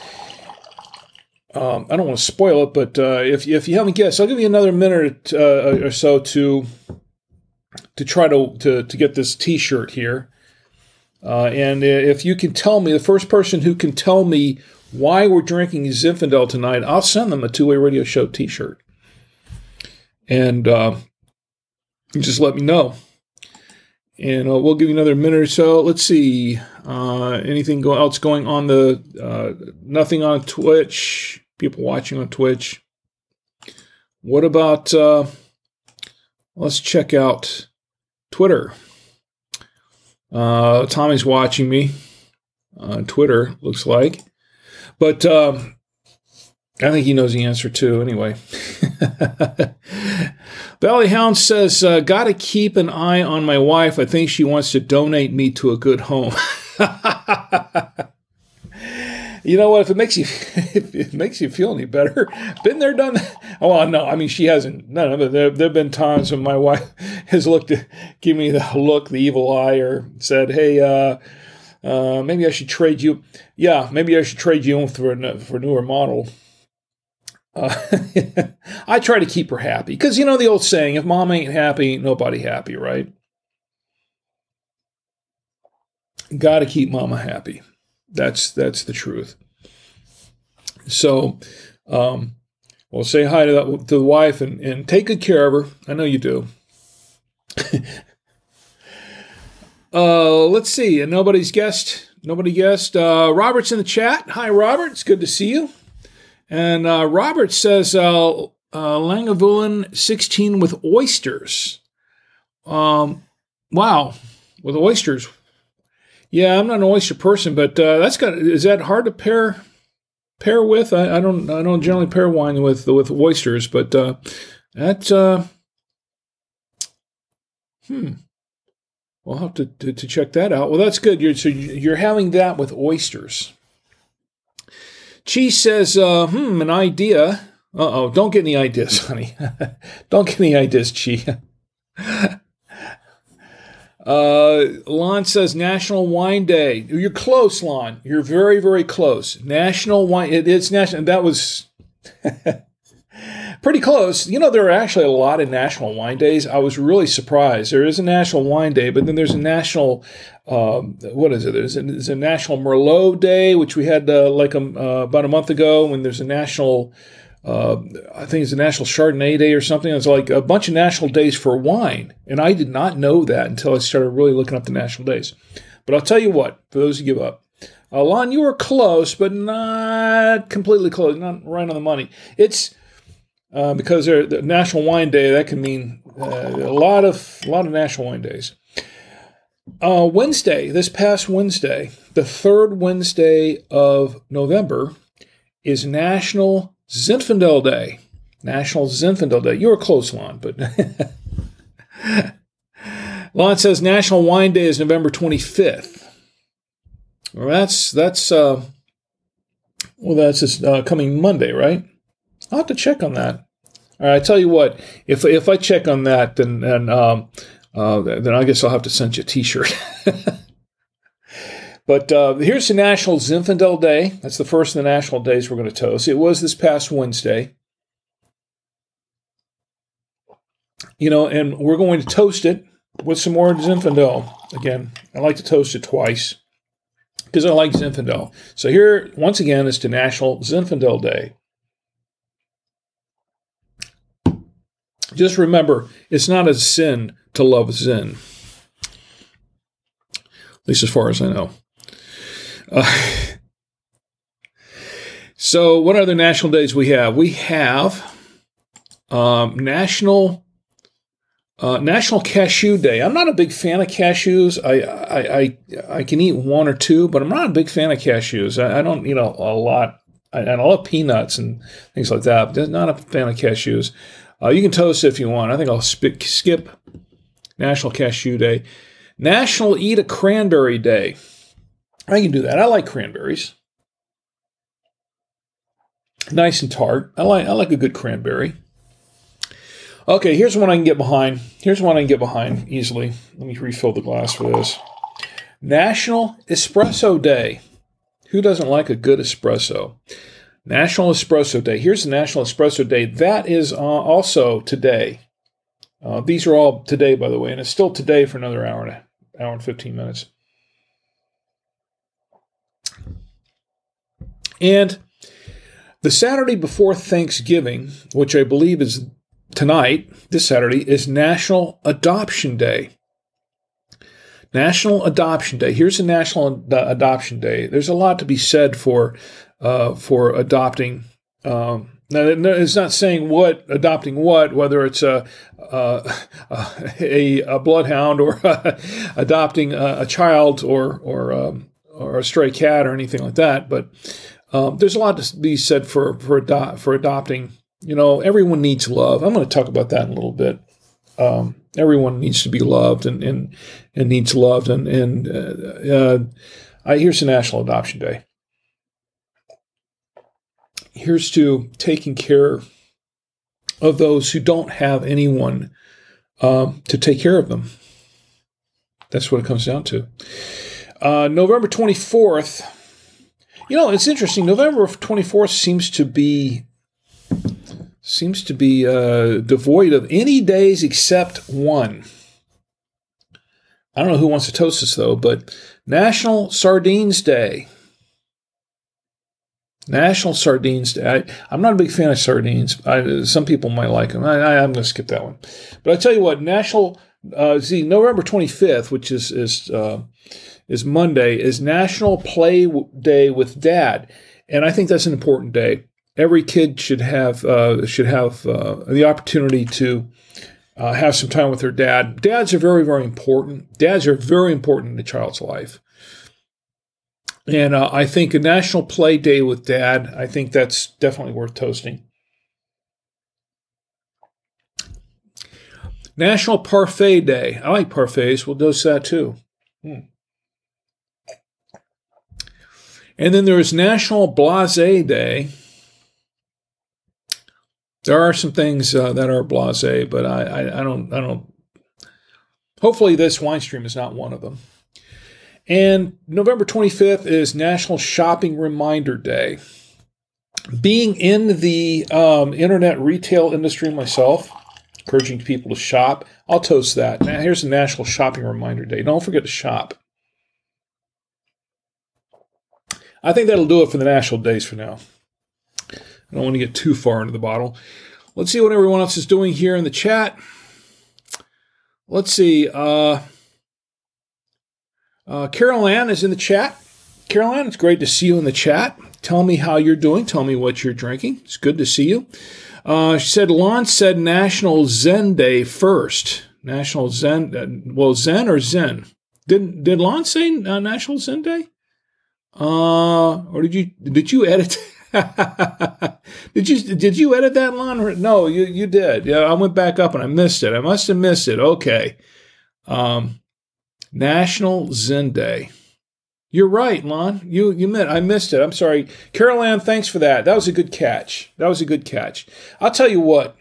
Um, I don't want to spoil it, but uh, if if you haven't guessed, I'll give you another minute uh, or so to to try to to, to get this T-shirt here. Uh, and if you can tell me, the first person who can tell me why we're drinking Zinfandel tonight, I'll send them a Two-Way Radio Show T-shirt. And uh, just let me know. And uh, we'll give you another minute or so. Let's see. Uh, anything go- else going on the... Uh, nothing on Twitch. People watching on Twitch. What about... Uh, let's check out Twitter. Uh, Tommy's watching me on Twitter, looks like. But um, I think he knows the answer too, anyway. Valley Hound says, uh, gotta keep an eye on my wife. I think she wants to donate me to a good home. You know what? If it makes you, if it makes you feel any better, been there, done that. Oh, well, no, I mean, she hasn't. No, no, but there have been times when my wife has looked at, give me the look, the evil eye, or said, hey, uh, uh, maybe I should trade you. Yeah, maybe I should trade you for a, for a newer model. Uh, I try to keep her happy because, you know, the old saying, if mom ain't happy, ain't nobody happy, right? Got to keep mama happy. That's that's the truth. So, um, Well, say hi to, that, to the wife and, and take good care of her. I know you do. uh, let's see. And nobody's guessed. Nobody guessed. Uh, Robert's in the chat. Hi, Robert. It's good to see you. And uh, Robert says, uh, uh, Lagavulin sixteen with oysters. Um, wow. With oysters. Yeah, I'm not an oyster person, but uh, that's got. Is that hard to pair pair with? I, I don't. I don't generally pair wine with with oysters, but uh, that's. Uh, hmm. We'll have to, to to check that out. Well, that's good. You're so you're having that with oysters. Chi says, uh, "Hmm, an idea." Uh oh, don't get any ideas, honey. Don't get any ideas, Chi. Uh, Lon says National Wine Day. You're close, Lon. You're very, very close. National Wine. It, it's national. That was pretty close. You know, there are actually a lot of National Wine Days. I was really surprised. There is a National Wine Day, but then there's a National. Um, what is it? There's a, there's a National Merlot Day, which we had uh, like a, uh, about a month ago. When there's a National. Uh, I think it's a National Chardonnay Day or something. It's like a bunch of national days for wine. And I did not know that until I started really looking up the national days. But I'll tell you what, for those who give up. Uh, Lon, you were close, but not completely close, not right on the money. It's uh, because they're, the National Wine Day, that can mean uh, a lot of a lot of National Wine Days. Uh, Wednesday, this past Wednesday, the third Wednesday of November, is National Zinfandel Day. National Zinfandel Day. You were close, Lon, but Lon says National Wine Day is November twenty-fifth. Well, that's that's uh, well, that's this, uh, coming Monday, right? I'll have to check on that. All right, I tell you what, if if I check on that, then then um, uh, then I guess I'll have to send you a T-shirt. But uh, here's the National Zinfandel Day. That's the first of the national days we're going to toast. It was this past Wednesday. You know, and we're going to toast it with some more Zinfandel. Again, I like to toast it twice because I like Zinfandel. So here, once again, is to National Zinfandel Day. Just remember, it's not a sin to love Zin. At least as far as I know. Uh, so what other national days we have? We have um, National uh, National Cashew Day. I'm not a big fan of cashews. I, I I I can eat one or two, but I'm not a big fan of cashews. I, I don't eat a, a lot. I, I love peanuts and things like that, but not a fan of cashews. Uh, you can toast if you want. I think I'll sp- skip National Cashew Day. National Eat a Cranberry Day. I can do that. I like cranberries. Nice and tart. I like I like a good cranberry. Okay, here's one I can get behind. Here's one I can get behind easily. Let me refill the glass for this. National Espresso Day. Who doesn't like a good espresso? National Espresso Day. Here's the National Espresso Day. That is uh, also today. Uh, these are all today, by the way, and it's still today for another hour and a, hour and fifteen minutes. And the Saturday before Thanksgiving, which I believe is tonight, this Saturday, is National Adoption Day. National Adoption Day. Here's the National Ad- Adoption Day. There's a lot to be said for uh, for adopting. Um, now, it's not saying what adopting what, whether it's a a, a, a bloodhound or adopting a, a child or or um, or a stray cat or anything like that, but Um, there's a lot to be said for for, ado- for adopting. You know, everyone needs love. I'm going to talk about that in a little bit. Um, everyone needs to be loved and and, and needs loved. And and uh, uh, I, here's the National Adoption Day. Here's to taking care of those who don't have anyone um, to take care of them. That's what it comes down to. Uh, November twenty-fourth. You know, it's interesting. November twenty-fourth seems to be seems to be uh, devoid of any days except one. I don't know who wants to toast this, though, but National Sardines Day. National Sardines Day. I, I'm not a big fan of sardines. I, some people might like them. I, I, I'm going to skip that one. But I tell you what, National, uh, see, November twenty-fifth, which is is uh, is Monday, is National Play Day with Dad, and I think that's an important day. Every kid should have uh, should have uh, the opportunity to uh, have some time with their dad. Dads are very, very important. Dads are very important in a child's life. And uh, I think a National Play Day with Dad, I think that's definitely worth toasting. National Parfait Day. I like parfaits. We'll dose that too. Hmm. And then there's National Blasé Day. There are some things uh, that are blasé, but I, I, I don't, I don't. Hopefully, this wine stream is not one of them. And November twenty-fifth is National Shopping Reminder Day. Being in the um, internet retail industry myself, encouraging people to shop, I'll toast that. Now, here's a National Shopping Reminder Day. Don't forget to shop. I think that'll do it for the national days for now. I don't want to get too far into the bottle. Let's see what everyone else is doing here in the chat. Let's see. Uh... Uh, Carol Ann is in the chat. Carol Ann, it's great to see you in the chat. Tell me how you're doing. Tell me what you're drinking. It's good to see you. Uh, she said, Lon said National Zen Day first. National Zen, uh, well, Zen or Zen? Did did Lon say uh, National Zen Day? Uh, or did you did you edit? did you did you edit that, Lon? No, you you did. Yeah, I went back up and I missed it. I must have missed it. Okay. Um. National Zen Day. You're right, Lon. You you meant I missed it. I'm sorry. Carol Ann, thanks for that. That was a good catch. That was a good catch. I'll tell you what.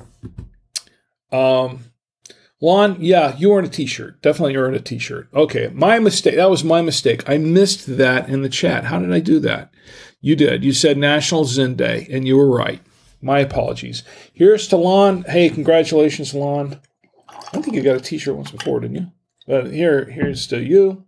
Um, Lon, yeah, you earned a t-shirt. Definitely earned a t-shirt. Okay, my mistake. That was my mistake. I missed that in the chat. How did I do that? You did. You said National Zen Day, and you were right. My apologies. Here's to Lon. Hey, congratulations, Lon. I think you got a t-shirt once before, didn't you? But here, here's to you.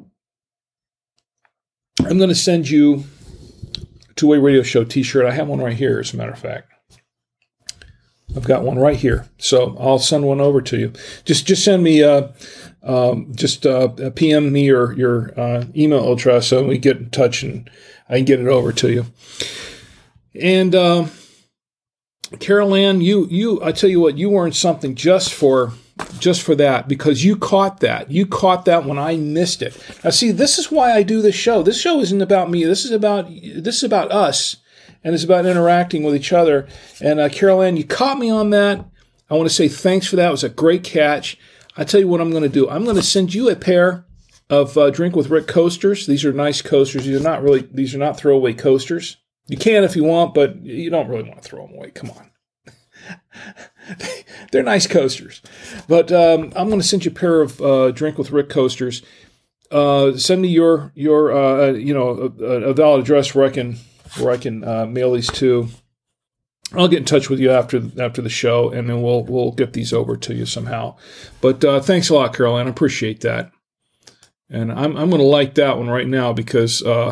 I'm going to send you a Two-Way Radio Show t-shirt. I have one right here, as a matter of fact. I've got one right here. So I'll send one over to you. Just just send me, uh, um, just uh, P M me your, your uh, email address so we get in touch and I can get it over to you. And uh, Carol Ann, you, you, I tell you what, you earned something just for... Just for that, because you caught that. You caught that when I missed it. Now, see, this is why I do this show. This show isn't about me. This is about this is about us, and it's about interacting with each other. And uh, Carol Ann, you caught me on that. I want to say thanks for that. It was a great catch. I tell you what I'm going to do. I'm going to send you a pair of uh, Drink with Rick coasters. These are nice coasters. These are not really. These are not throwaway coasters. You can if you want, but you don't really want to throw them away. Come on. They're nice coasters. But um, I'm going to send you a pair of uh, Drink with Rick coasters. Uh, send me your, your uh, you know, a, a valid address where I can, where I can uh, mail these to. I'll get in touch with you after after the show, and then we'll we'll get these over to you somehow. But uh, thanks a lot, Caroline. I appreciate that. And I'm I'm going to like that one right now because uh,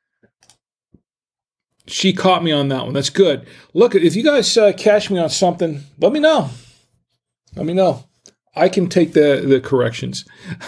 she caught me on that one. That's good. Look, if you guys uh, catch me on something, let me know. Let me know. I can take the, the corrections.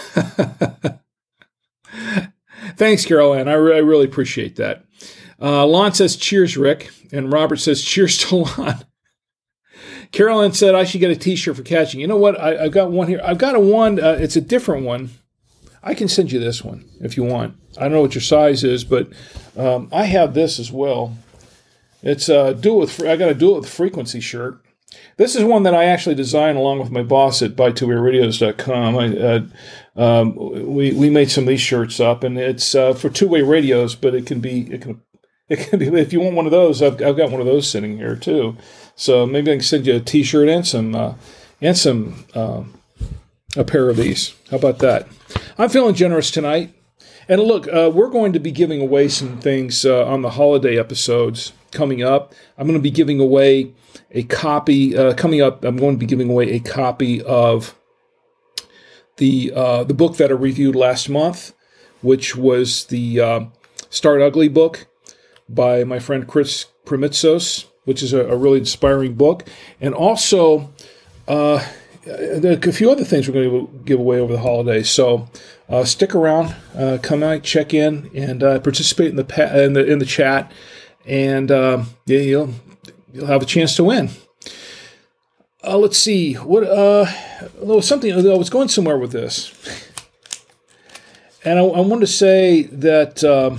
Thanks, Caroline. I, re- I really appreciate that. Uh, Lon says, cheers, Rick. And Robert says, cheers to Lon. Caroline said, I should get a t-shirt for catching. You know what? I, I've got one here. I've got a one. Uh, it's a different one. I can send you this one if you want. I don't know what your size is, but um, I have this as well. It's uh, do it with. I got to do it with frequency shirt. This is one that I actually designed along with my boss at buy two way radios dot com. I, uh, um, we we made some of these shirts up, and it's uh, for two-way radios, but it can be it can it can be if you want one of those. I've I've got one of those sitting here too. So maybe I can send you a T-shirt and some uh, and some uh, a pair of these. How about that? I'm feeling generous tonight. And look, uh, we're going to be giving away some things uh, on the holiday episodes coming up. I'm going to be giving away a copy. Uh, coming up, I'm going to be giving away a copy of the uh, the book that I reviewed last month, which was the uh, Start Ugly book by my friend Chris Primitsos, which is a, a really inspiring book. And also uh, there are a few other things we're going to give away over the holidays. So uh, stick around, uh, come out, check in, and uh, participate in the pa- in the in the chat, and um, yeah, you'll you'll have a chance to win. Uh, let's see what uh, there was something. I was going somewhere with this, and I, I wanted to say that um,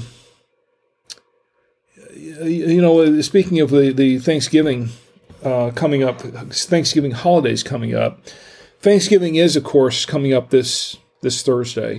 you know, speaking of the the Thanksgiving uh, coming up, Thanksgiving holidays coming up. Thanksgiving is, of course, coming up this this Thursday.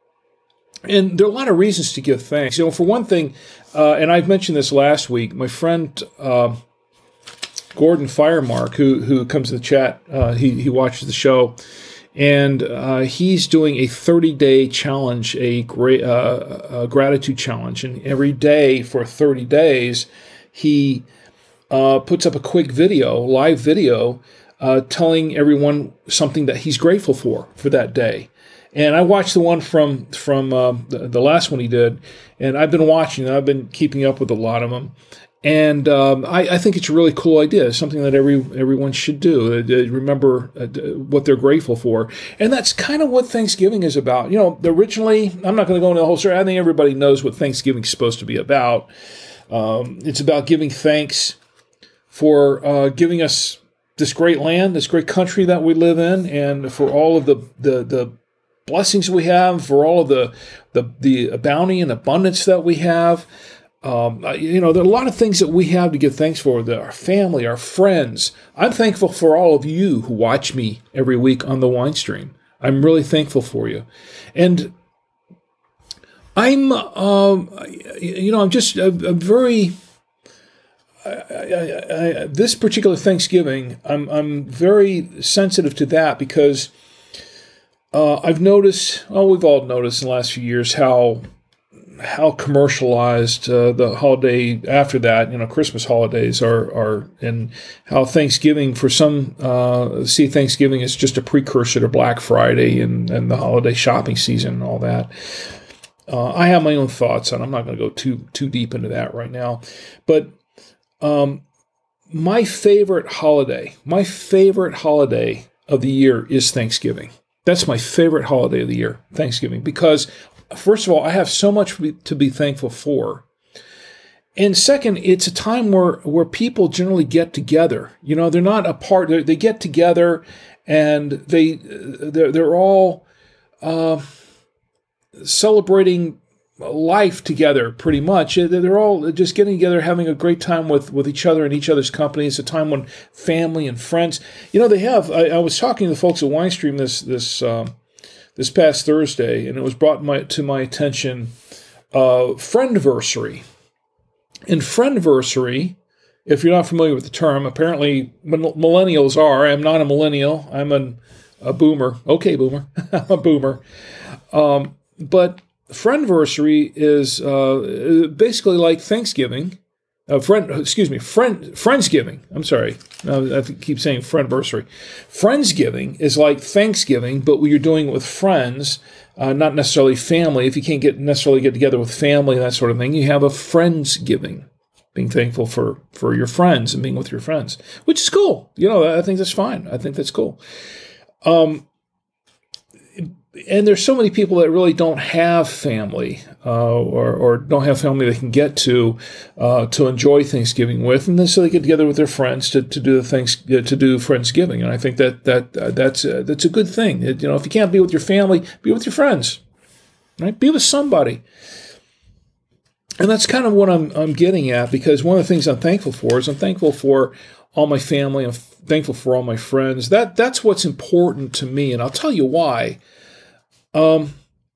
And there are a lot of reasons to give thanks. You know, for one thing, uh, and I've mentioned this last week, my friend uh, Gordon Firemark, who who comes to the chat, uh, he, he watches the show, and uh, he's doing a thirty-day challenge, a, gra- uh, a gratitude challenge. And every day for thirty days, he uh, puts up a quick video, live video, Uh, telling everyone something that he's grateful for for that day. And I watched the one from from uh, the, the last one he did, and I've been watching, I've been keeping up with a lot of them. And um, I, I think it's a really cool idea. It's something that every everyone should do. Uh, remember uh, what they're grateful for. And that's kind of what Thanksgiving is about. You know, originally, I'm not going to go into the whole story. I think everybody knows what Thanksgiving's supposed to be about. Um, it's about giving thanks for uh, giving us this great land, this great country that we live in, and for all of the the, the blessings we have, for all of the, the the bounty and abundance that we have. Um, you know, there are a lot of things that we have to give thanks for, that our family, our friends. I'm thankful for all of you who watch me every week on the Wine Stream. I'm really thankful for you. And I'm, um, you know, I'm just a, a very... I, I, I, this particular Thanksgiving, I'm I'm very sensitive to that because uh, I've noticed, well, we've all noticed in the last few years how how commercialized uh, the holiday after that, you know, Christmas holidays are, are and how Thanksgiving, for some, uh, see Thanksgiving as just a precursor to Black Friday and, and the holiday shopping season and all that. Uh, I have my own thoughts, and I'm not going to go too too deep into that right now, but Um, my favorite holiday, my favorite holiday of the year is Thanksgiving. That's my favorite holiday of the year, Thanksgiving, because first of all, I have so much to be thankful for. And second, it's a time where, where people generally get together. You know, they're not apart. They're, they get together and they, they're, they're all uh, celebrating life together, pretty much. They're all just getting together, having a great time with, with each other and each other's company. It's a time when family and friends, you know, they have. I, I was talking to the folks at WineStream this this um, this past Thursday, and it was brought my, to my attention, uh, Friendversary. And Friendversary, if you're not familiar with the term, apparently millennials are. I'm not a millennial. I'm an, a boomer. Okay, boomer. I'm a boomer. Um, but Friendversary is uh, basically like Thanksgiving. Uh, friend, excuse me, friend, Friendsgiving. I'm sorry. I, I keep saying Friendversary. Friendsgiving is like Thanksgiving, but you're doing it with friends, uh, not necessarily family. If you can't get necessarily get together with family and that sort of thing, you have a Friendsgiving, being thankful for, for your friends and being with your friends, which is cool. You know, I think that's fine. I think that's cool. Um, And there's so many people that really don't have family uh, or, or don't have family they can get to uh, to enjoy Thanksgiving with, and then so they get together with their friends to, to do the thanks to do Friendsgiving. And I think that that uh, that's uh, that's a good thing. It, you know, if you can't be with your family, be with your friends, right? Be with somebody. And that's kind of what I'm I'm getting at, because one of the things I'm thankful for is I'm thankful for all my family. I'm thankful for all my friends. That that's what's important to me, and I'll tell you why. Um,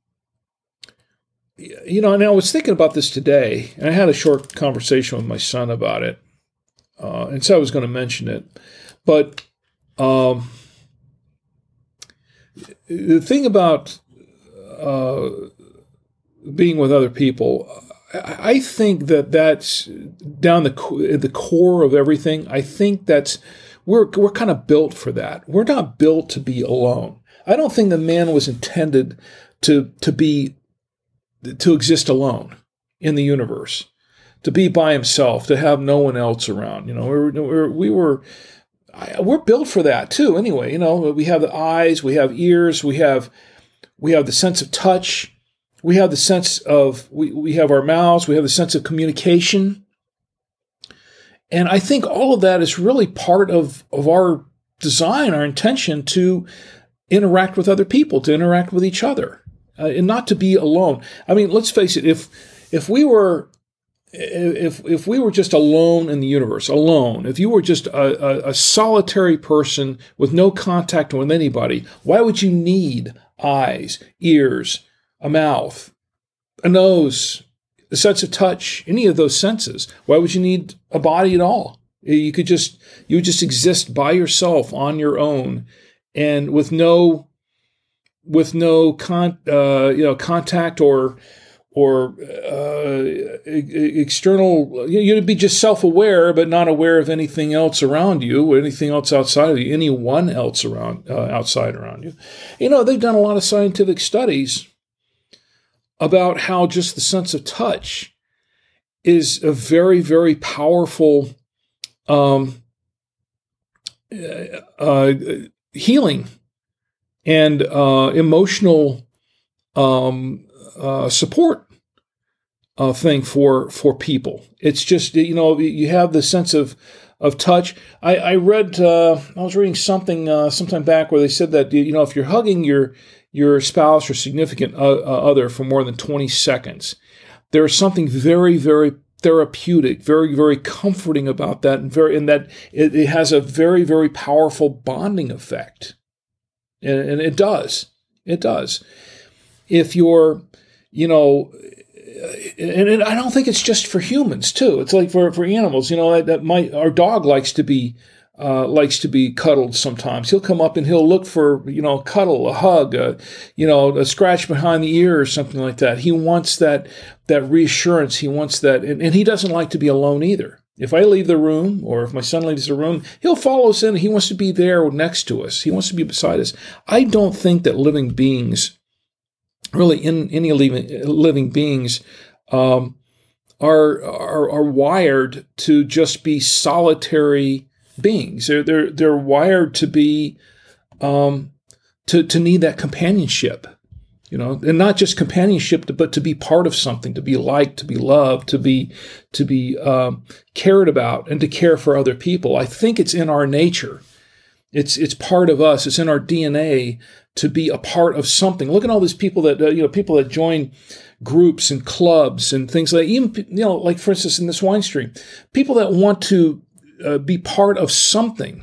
you know, and I was thinking about this today, and I had a short conversation with my son about it, uh, and so I was going to mention it. But um, the thing about uh, being with other people, I, I think that that's down the at the core of everything. I think that's we're we're kind of built for that. We're not built to be alone. I don't think the man was intended to to be to exist alone in the universe, to be by himself, to have no one else around. You know, we're, we're, we were, we're built for that too. Anyway, you know, we have the eyes, we have ears, we have, we have the sense of touch, we have the sense of, we, we have our mouths, we have the sense of communication. And I think all of that is really part of, of our design, our intention to interact with other people, to interact with each other, uh, and not to be alone. I mean, let's face it, if if we were if if we were just alone in the universe, alone, if you were just a, a, a solitary person with no contact with anybody, why would you need eyes, ears, a mouth, a nose, a sense of touch, any of those senses? Why would you need a body at all? You could just, you would just exist by yourself on your own, and with no, with no con, uh, you know, contact or, or uh, external. You'd be just self-aware, but not aware of anything else around you, or anything else outside of you, anyone else around, uh, outside around you. You know, they've done a lot of scientific studies about how just the sense of touch is a very, very powerful um, uh, healing and uh, emotional um, uh, support uh, thing for for people. It's just, you know, you have the sense of of touch. I, I read, uh, I was reading something uh, sometime back where they said that, you know, if you're hugging your your spouse or significant uh, other for more than twenty seconds, there's something very, very therapeutic, very, very comforting about that, and very, and that it, it has a very, very powerful bonding effect, and, and it does, it does. If you're, you know, and, and I don't think it's just for humans too. It's like for, for animals, you know, that, that might, our dog likes to be. Uh, likes to be cuddled sometimes. He'll come up and he'll look for, you know, a cuddle, a hug, a, you know, a scratch behind the ear or something like that. He wants that that reassurance. He wants that, and, and he doesn't like to be alone either. If I leave the room, or if my son leaves the room, he'll follow us in. He wants to be there next to us. He wants to be beside us. I don't think that living beings, really in any living, living beings, um, are, are are wired to just be solitary beings. They're they're they're wired to be um, to to need that companionship, you know, and not just companionship, but to be part of something, to be liked, to be loved, to be to be um, cared about, and to care for other people. I think it's in our nature. It's it's part of us. It's in our D N A to be a part of something. Look at all these people that uh, you know, people that join groups and clubs and things like, even, you know, like for instance in this wine stream, people that want to Uh, be part of something,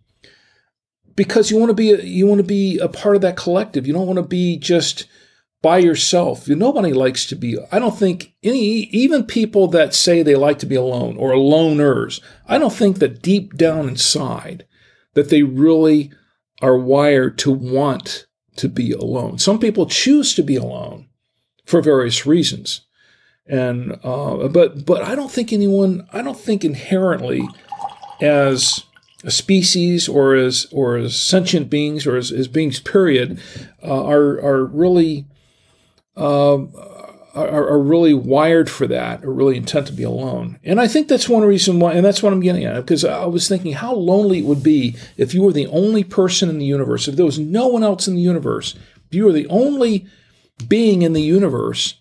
because you want to be a, you want to be a part of that collective. You don't want to be just by yourself. Nobody likes to be. I don't think any, even people that say they like to be alone or loners, I don't think that deep down inside that they really are wired to want to be alone. Some people choose to be alone for various reasons, and uh, but but I don't think anyone. I don't think inherently, as a species or as or as sentient beings or as, as beings, period, uh, are are really uh, are, are really wired for that, or really intent to be alone. And I think that's one reason why, and that's what I'm getting at, because I was thinking how lonely it would be if you were the only person in the universe, if there was no one else in the universe, if you were the only being in the universe.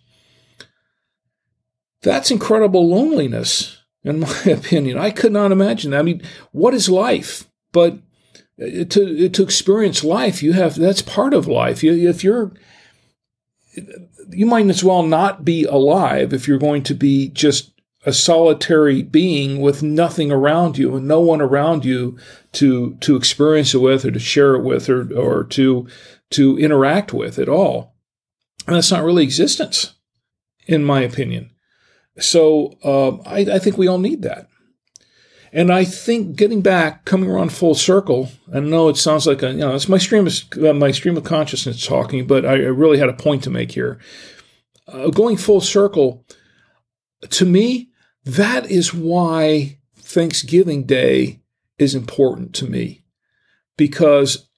That's incredible loneliness, in my opinion. I could not imagine that. I mean, what is life? But to to experience life, you have, that's part of life. If you're, you might as well not be alive if you're going to be just a solitary being with nothing around you and no one around you to to experience it with, or to share it with, or or to to interact with at all. And that's not really existence, in my opinion. So uh, I, I think we all need that. And I think getting back, coming around full circle, I know it sounds like, a, you know, it's my stream of, uh, my stream of consciousness talking, but I, I really had a point to make here. Uh, going full circle, to me, that is why Thanksgiving Day is important to me. Because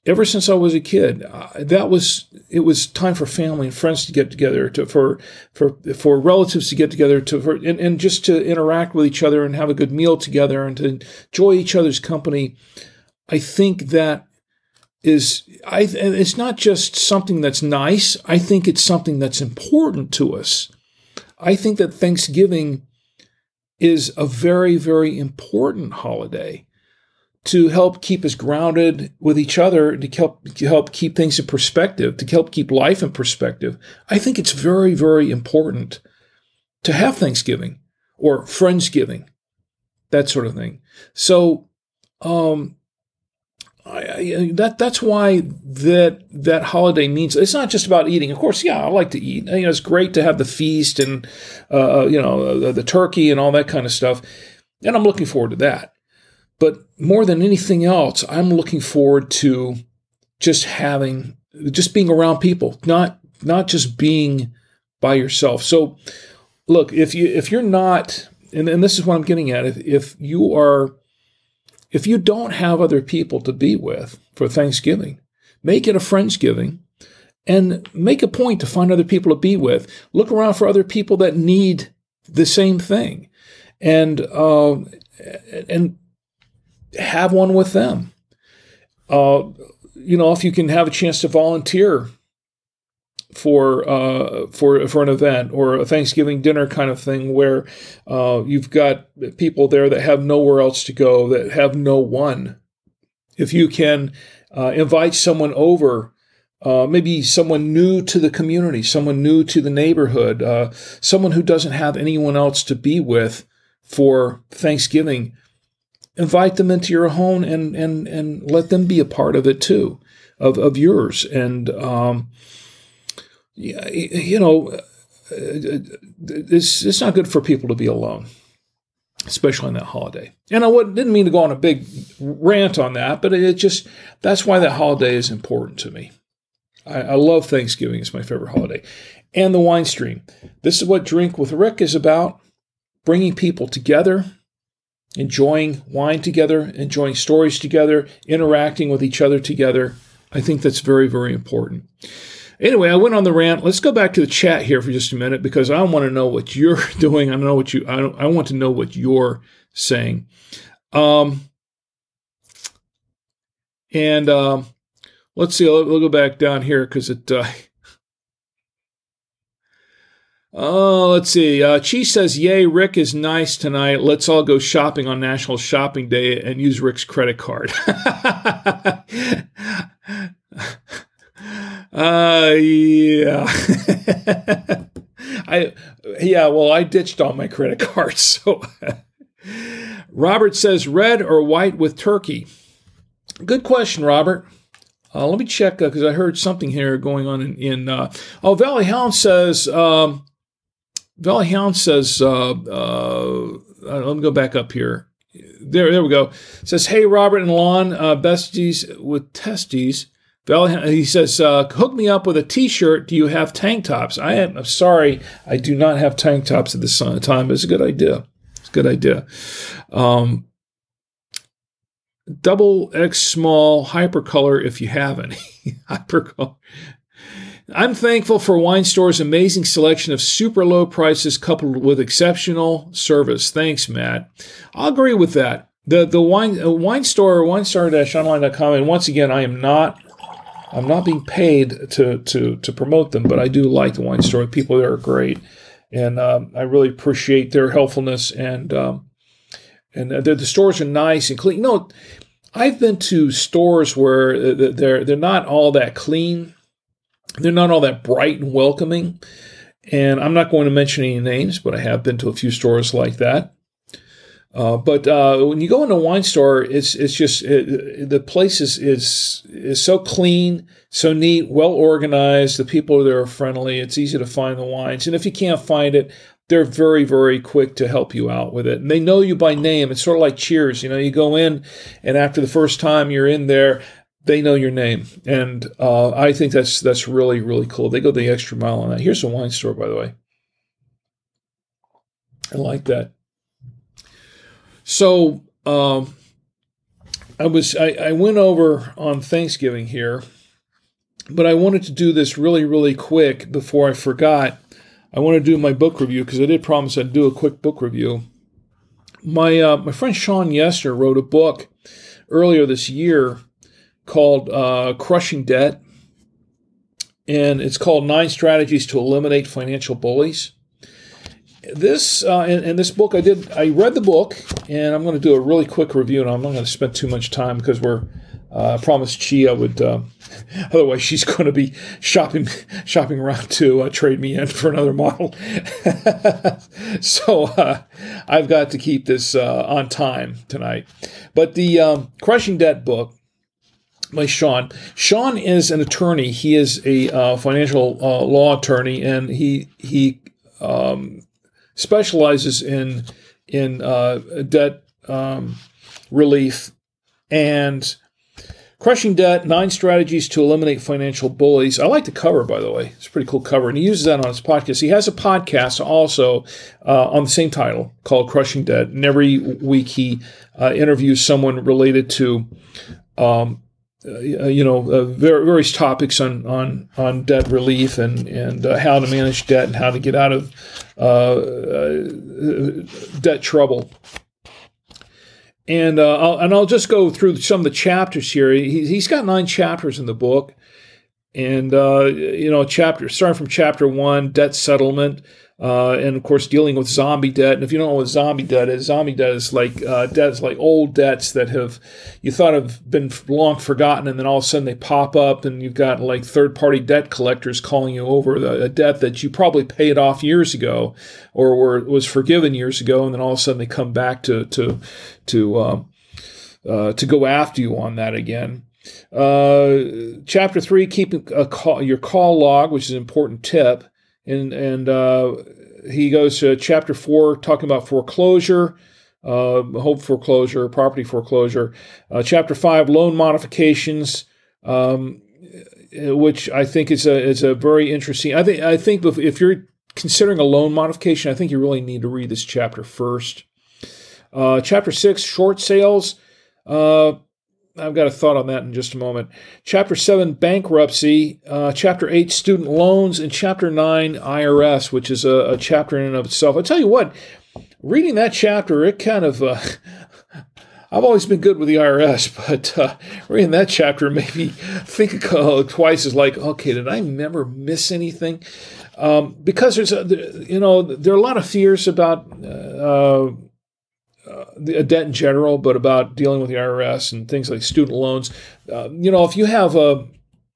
ever since I was a kid, uh, that was it was time for family and friends to get together, to for for for relatives to get together, to for, and, and just to interact with each other and have a good meal together and to enjoy each other's company. I think that is I. It's not just something that's nice. I think it's something that's important to us. I think that Thanksgiving is a very, very important holiday to help keep us grounded with each other, to help, to help keep things in perspective, to help keep life in perspective. I think it's very, very important to have Thanksgiving or Friendsgiving, that sort of thing. So um, I, I, that that's why that that holiday means it's not just about eating. Of course, yeah, I like to eat. You know, it's great to have the feast and uh, you know the, the turkey and all that kind of stuff, and I'm looking forward to that. But more than anything else, I'm looking forward to just having, just being around people, not not just being by yourself. So, look, if you if you're not, and, and this is what I'm getting at, if if you are, if you don't have other people to be with for Thanksgiving, make it a Friendsgiving, and make a point to find other people to be with. Look around for other people that need the same thing, and uh, and. have one with them. Uh, you know, if you can have a chance to volunteer for uh, for for an event or a Thanksgiving dinner kind of thing, where uh, you've got people there that have nowhere else to go, that have no one. If you can uh, invite someone over, uh, maybe someone new to the community, someone new to the neighborhood, uh, someone who doesn't have anyone else to be with for Thanksgiving, invite them into your home and and and let them be a part of it too, of of yours. And um, you know, it's it's not good for people to be alone, especially on that holiday. And I didn't mean to go on a big rant on that, but it just that's why that holiday is important to me. I, I love Thanksgiving; it's my favorite holiday, and the wine stream. This is what Drink with Rick is about: bringing people together, enjoying wine together, enjoying stories together, interacting with each other together. I think that's very, very important. Anyway, I went on the rant. Let's go back to the chat here for just a minute, because I want to know what you're doing. I know what you. I, I want to know what you're saying. Um, and um, let's see. We'll, we'll go back down here because it. Uh, Oh, let's see. Uh, Chi says, yay, Rick is nice tonight. Let's all go shopping on National Shopping Day and use Rick's credit card. uh, yeah. I, yeah, well, I ditched all my credit cards. So Robert says, red or white with turkey? Good question, Robert. Uh, let me check, because uh, I heard something here going on in, in uh, oh, Valley Hound says, um, Valley Hound says, uh, uh, let me go back up here. There, there we go. It says, hey, Robert and Lon, uh, besties with testes. Valley, he says, uh, hook me up with a t-shirt. Do you have tank tops? I am I'm sorry, I do not have tank tops at this time, but it's a good idea. It's a good idea. Um, double X small hypercolor if you have any. Hypercolor. I'm thankful for Wine Store's amazing selection of super low prices coupled with exceptional service. Thanks, Matt. I'll agree with that. The the wine uh, wine store, wine star dash online dot com, and once again, I am not I'm not being paid to to to promote them, but I do like the Wine Store. People there are great, and um, I really appreciate their helpfulness. And um, and the, the stores are nice and clean. You know, I've been to stores where they're they're not all that clean. They're not all that bright and welcoming. And I'm not going to mention any names, but I have been to a few stores like that. Uh, but uh, when you go into a wine store, it's it's just it, the place is, is is so clean, so neat, well organized. The people there are friendly. It's easy to find the wines. And if you can't find it, they're very, very quick to help you out with it. And they know you by name. It's sort of like Cheers. You know, you go in, and after the first time you're in there, they know your name, and uh, I think that's that's really, really cool. They go the extra mile on that. Here's a wine store, by the way. I like that. So, um, I was I, I went over on Thanksgiving here, but I wanted to do this really, really quick before I forgot. I want to do my book review because I did promise I'd do a quick book review. My uh, my friend Sean Yesner wrote a book earlier this year called uh, Crushing Debt, and it's called Nine Strategies to Eliminate Financial Bullies. This uh, in, in this book, I did. I read the book, and I'm going to do a really quick review. And I'm not going to spend too much time because we're. Uh, I promised she I would. Uh, otherwise, she's going to be shopping shopping around to uh, trade me in for another model. so uh, I've got to keep this uh, on time tonight. But the um, Crushing Debt book by Sean. Sean is an attorney. He is a uh, financial uh, law attorney, and he he. Um, specializes in in uh, debt um, relief and Crushing Debt, Nine Strategies to Eliminate Financial Bullies. I like the cover, by the way. It's a pretty cool cover. And he uses that on his podcast. He has a podcast also uh, on the same title called Crushing Debt. And every week he uh, interviews someone related to um, Uh, you know, uh, various topics on, on, on debt relief and, and uh, how to manage debt and how to get out of uh, uh, debt trouble. And uh, I'll, and I'll just go through some of the chapters here. He, he's got nine chapters in the book. And, uh, you know, chapter starting from chapter one, debt settlement, uh, and, of course, dealing with zombie debt. And if you don't know what zombie debt is, zombie debt is like uh, debts, like old debts that have you thought have been long forgotten, and then all of a sudden they pop up, and you've got like third-party debt collectors calling you over the, a debt that you probably paid off years ago or were, was forgiven years ago, and then all of a sudden they come back to to to uh, uh, to go after you on that again. Uh, chapter three, keeping a call, your call log, which is an important tip. And and uh, he goes to chapter four, talking about foreclosure, uh, hope foreclosure, property foreclosure. Uh, chapter five, loan modifications, um, which I think is a is a very interesting. I think I think if you're considering a loan modification, I think you really need to read this chapter first. Uh, chapter six, short sales. Uh, I've got a thought on that in just a moment. Chapter seven, bankruptcy. Uh, chapter eight, student loans. And chapter nine, I R S, which is a, a chapter in and of itself. I tell you what, reading that chapter, it kind of, uh, I've always been good with the I R S, but uh, reading that chapter made me think uh, twice as like, okay, did I never miss anything? Um, because there's, a, you know, there are a lot of fears about uh, Uh, the debt in general, but about dealing with the I R S and things like student loans. Uh, you know, if you have a,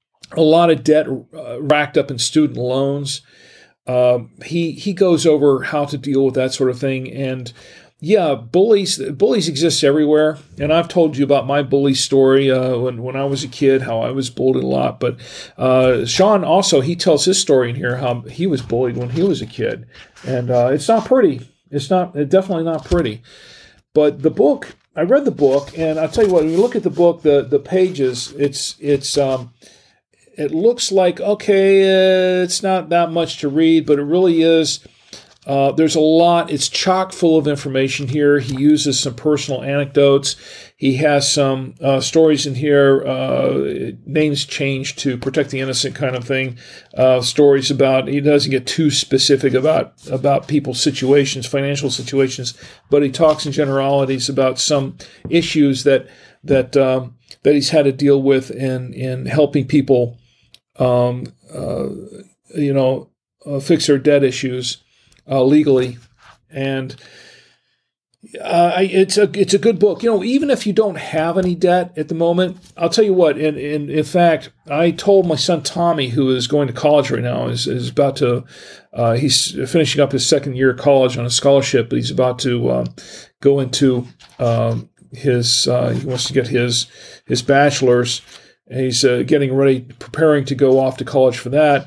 a lot of debt uh, racked up in student loans, uh, he he goes over how to deal with that sort of thing. And yeah, bullies bullies exist everywhere. And I've told you about my bully story uh, when when I was a kid, how I was bullied a lot. But uh, Sean also, he tells his story in here how he was bullied when he was a kid, and uh, it's not pretty. It's not it's definitely not pretty. But the book, I read the book, and I'll tell you what, when you look at the book, the, the pages, it's it's um, it looks like, okay, uh, it's not that much to read, but it really is. Uh, there's a lot. It's chock full of information here. He uses some personal anecdotes. He has some uh, stories in here, uh, names changed to protect the innocent kind of thing, uh, stories about, he doesn't get too specific about, about people's situations, financial situations, but he talks in generalities about some issues that that um, that he's had to deal with in, in helping people, um, uh, you know, uh, fix their debt issues uh, legally. And Uh, it's a it's a good book. You know, even if you don't have any debt at the moment, I'll tell you what. In in, in fact, I told my son Tommy, who is going to college right now, is is about to. Uh, he's finishing up his second year of college on a scholarship, but he's about to uh, go into um, his. Uh, he wants to get his his bachelor's. And he's uh, getting ready, preparing to go off to college for that.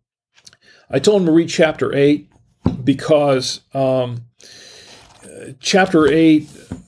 I told him to read chapter eight because. Um, Chapter eight,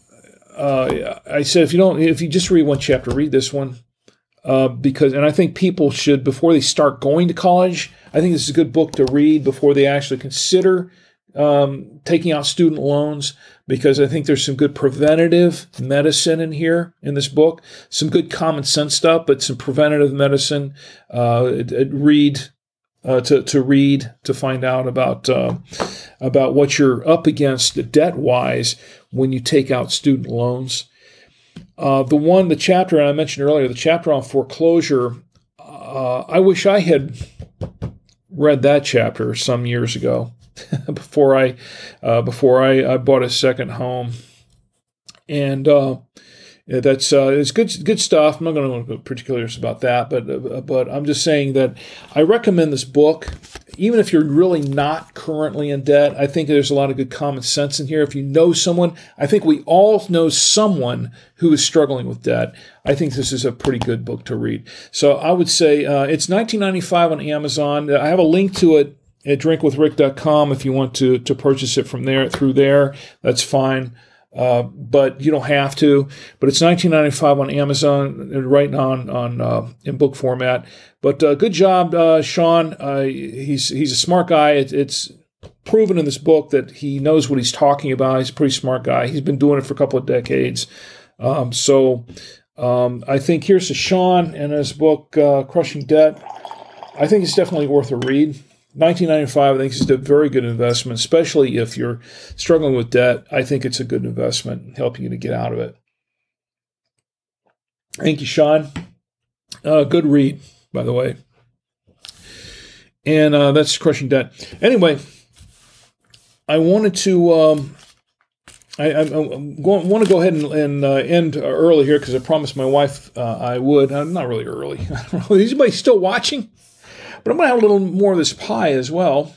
uh, I said, if you don't, if you just read one chapter, read this one, uh, because, and I think people should, before they start going to college, I think this is a good book to read before they actually consider um, taking out student loans, because I think there's some good preventative medicine in here in this book, some good common sense stuff, but some preventative medicine. Uh, read uh, to to read to find out about uh, about what you're up against debt wise when you take out student loans. Uh, the one, the chapter I mentioned earlier, the chapter on foreclosure. Uh, I wish I had read that chapter some years ago before I uh, before I, I bought a second home, and uh, that's uh, it's good good stuff. I'm not going to go particulars about that, but uh, but I'm just saying that I recommend this book, even if you're really not currently in debt. I think there's a lot of good common sense in here. If you know someone, I think we all know someone who is struggling with debt. I think this is a pretty good book to read. So I would say uh, it's nineteen ninety-five on Amazon. I have a link to it at drink with rick dot com if you want to to purchase it from there through there. That's fine. Uh, but you don't have to. But it's nineteen ninety-five on Amazon, right on on uh, in book format. But uh, good job, uh, Sean. Uh, he's he's a smart guy. It, it's proven in this book that he knows what he's talking about. He's a pretty smart guy. He's been doing it for a couple of decades. Um, so um, I think here's to Sean and his book, uh, Crushing Debt. I think it's definitely worth a read. nineteen ninety-five, I think it's a very good investment, especially if you're struggling with debt. I think it's a good investment, helping you to get out of it. Thank you, Sean. Uh, good read, by the way. And uh, that's Crushing Debt. Anyway, I wanted to um, I, I, I want to go ahead and, and uh, end early here because I promised my wife uh, I would. Uh, not really early. Is anybody still watching? But I'm going to have a little more of this pie as well.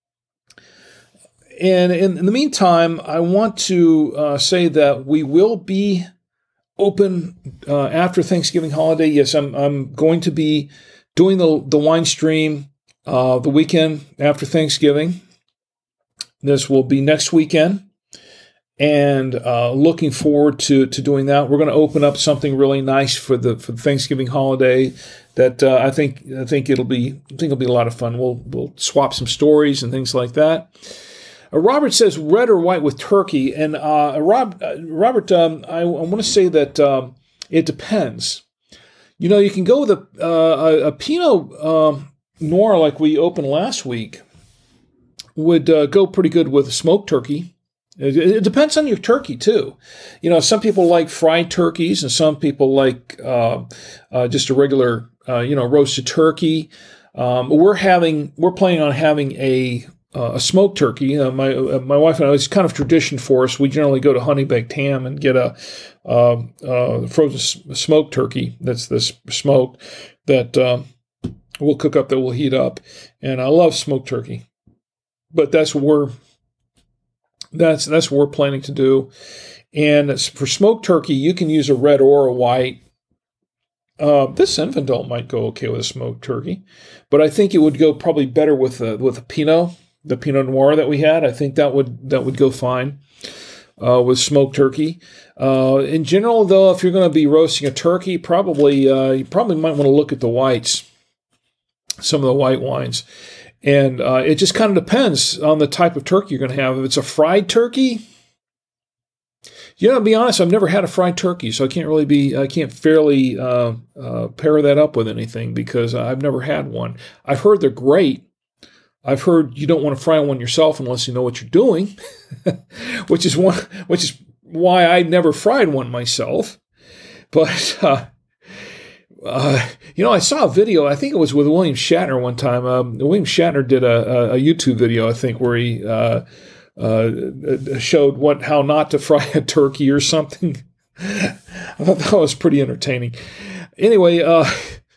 And in, in the meantime, I want to uh, say that we will be open uh, after Thanksgiving holiday. Yes, I'm I'm going to be doing the, the wine stream uh, the weekend after Thanksgiving. This will be next weekend. And uh, looking forward to, to doing that. We're going to open up something really nice for the for the Thanksgiving holiday. That uh, I think I think it'll be I think it'll be a lot of fun. We'll we'll swap some stories and things like that. Uh, Robert says red or white with turkey, and uh, Rob uh, Robert, um, I, I want to say that um, it depends. You know, you can go with a uh, a, a Pinot uh, Noir like we opened last week. Would uh, go pretty good with a smoked turkey. It depends on your turkey, too. You know, some people like fried turkeys, and some people like uh, uh, just a regular, uh, you know, roasted turkey. Um, we're having, we're planning on having a uh, a smoked turkey. Uh, my uh, my wife and I, it's kind of tradition for us. We generally go to Honey Baked Ham and get a uh, uh, frozen smoked turkey that's this smoked that uh, we'll cook up, that we'll heat up. And I love smoked turkey, but that's what we're That's that's what we're planning to do. And for smoked turkey, you can use a red or a white. Uh, this Zinfandel might go okay with a smoked turkey, but I think it would go probably better with a, with a Pinot, the Pinot Noir that we had. I think that would that would go fine uh, with smoked turkey. Uh, in general, though, if you're going to be roasting a turkey, probably uh, you probably might want to look at the whites, some of the white wines. And uh, it just kind of depends on the type of turkey you're going to have. If it's a fried turkey, you know, to be honest, I've never had a fried turkey, so I can't really be, I can't fairly uh, uh, pair that up with anything because I've never had one. I've heard they're great. I've heard you don't want to fry one yourself unless you know what you're doing, which is one, which is why I never fried one myself. But uh, Uh, you know, I saw a video, I think it was with William Shatner one time. Um, William Shatner did a, a YouTube video, I think, where he uh, uh, showed what how not to fry a turkey or something. I thought that was pretty entertaining. Anyway, uh,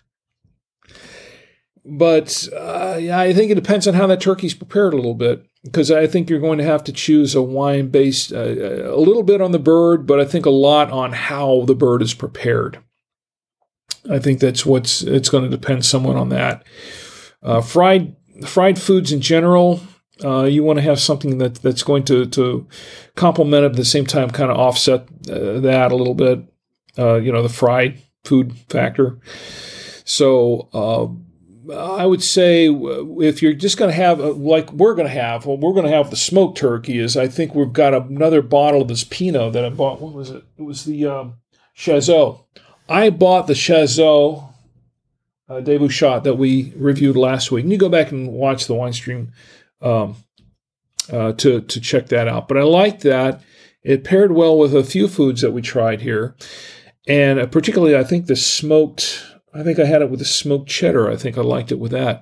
but uh, yeah, I think it depends on how that turkey's prepared a little bit, because I think you're going to have to choose a wine based uh, a little bit on the bird, but I think a lot on how the bird is prepared. I think that's what's, it's going to depend somewhat on that. Uh, fried fried foods in general, uh, you want to have something that that's going to, to complement it, at the same time kind of offset uh, that a little bit, uh, you know, the fried food factor. So uh, I would say if you're just going to have, like we're going to have, what we're going to have the smoked turkey is, I think we've got another bottle of this Pinot that I bought. What was it? It was the um, Chazot. I bought the Chazot uh, de Bouchat that we reviewed last week. And you go back and watch the wine stream um, uh, to, to check that out. But I liked that. It paired well with a few foods that we tried here. And uh, particularly, I think the smoked... I think I had it with the smoked cheddar. I think I liked it with that.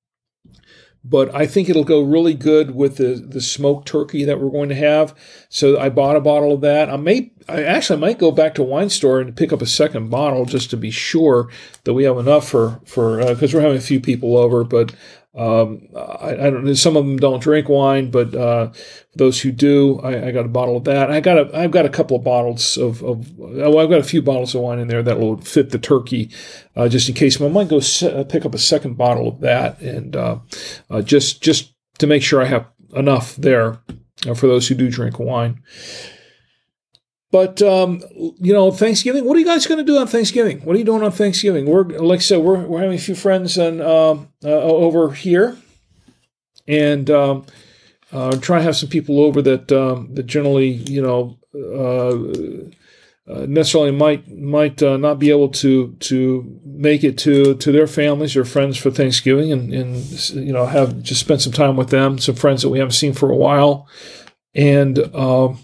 But I think it'll go really good with the, the smoked turkey that we're going to have. So I bought a bottle of that. I may, I actually might go back to a wine store and pick up a second bottle just to be sure that we have enough for, for, uh, cause we're having a few people over, but, um, I, I don't know, some of them don't drink wine, but, uh, those who do, I, I got a bottle of that. I got a, I've got a couple of bottles of, of, oh, I've got a few bottles of wine in there that will fit the turkey, uh, just in case. I might go se- pick up a second bottle of that, and uh, uh, just just to make sure I have enough there uh, for those who do drink wine. But um, you know, Thanksgiving. What are you guys going to do on Thanksgiving? What are you doing on Thanksgiving? We're like I said, we're we're having a few friends and um, uh, over here, and. Um, Uh, try to have some people over that um, that generally, you know, uh, uh, necessarily might might uh, not be able to to make it to to their families or friends for Thanksgiving, and, and you know have just spend some time with them. Some friends that we haven't seen for a while, and um,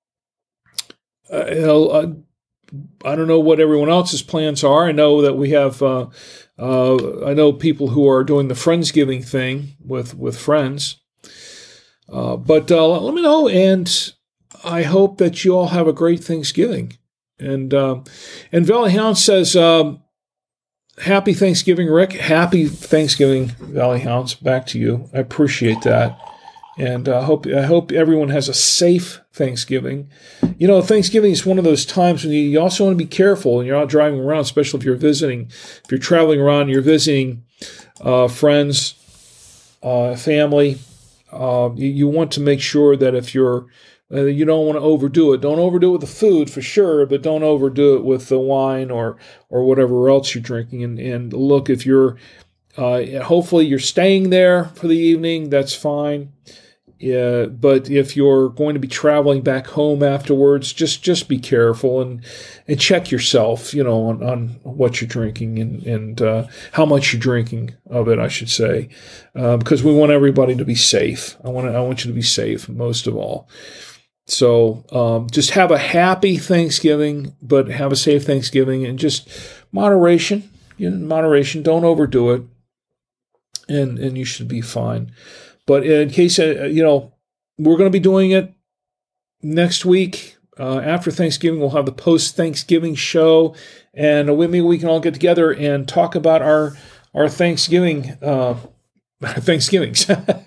uh, you know, uh, I don't know what everyone else's plans are. I know that we have. Uh, uh, I know people who are doing the Friendsgiving thing with with friends. Uh, but uh, let me know, and I hope that you all have a great Thanksgiving. And uh, and Valley Hound says, um, "Happy Thanksgiving, Rick. Happy Thanksgiving, Valley Hounds. Back to you. I appreciate that, and I uh, hope I hope everyone has a safe Thanksgiving. You know, Thanksgiving is one of those times when you, you also want to be careful when you're out driving around, especially if you're visiting, if you're traveling around, you're visiting uh, friends, uh, family." Uh, you, you want to make sure that if you're, uh, you don't want to overdo it. Don't overdo it with the food for sure, but don't overdo it with the wine or or whatever else you're drinking. And, and look, if you're, uh, hopefully you're staying there for the evening, that's fine. Yeah, but if you're going to be traveling back home afterwards, just just be careful and and check yourself, you know, on, on what you're drinking and and uh, how much you're drinking of it, I should say, uh, because we want everybody to be safe. I want to, I want you to be safe most of all. So um, just have a happy Thanksgiving, but have a safe Thanksgiving, and just moderation, you know, moderation. Don't overdo it, and and you should be fine. But in case, uh, you know, we're going to be doing it next week. Uh, after Thanksgiving, we'll have the post-Thanksgiving show. And maybe we can all get together and talk about our our Thanksgiving, uh, Thanksgivings.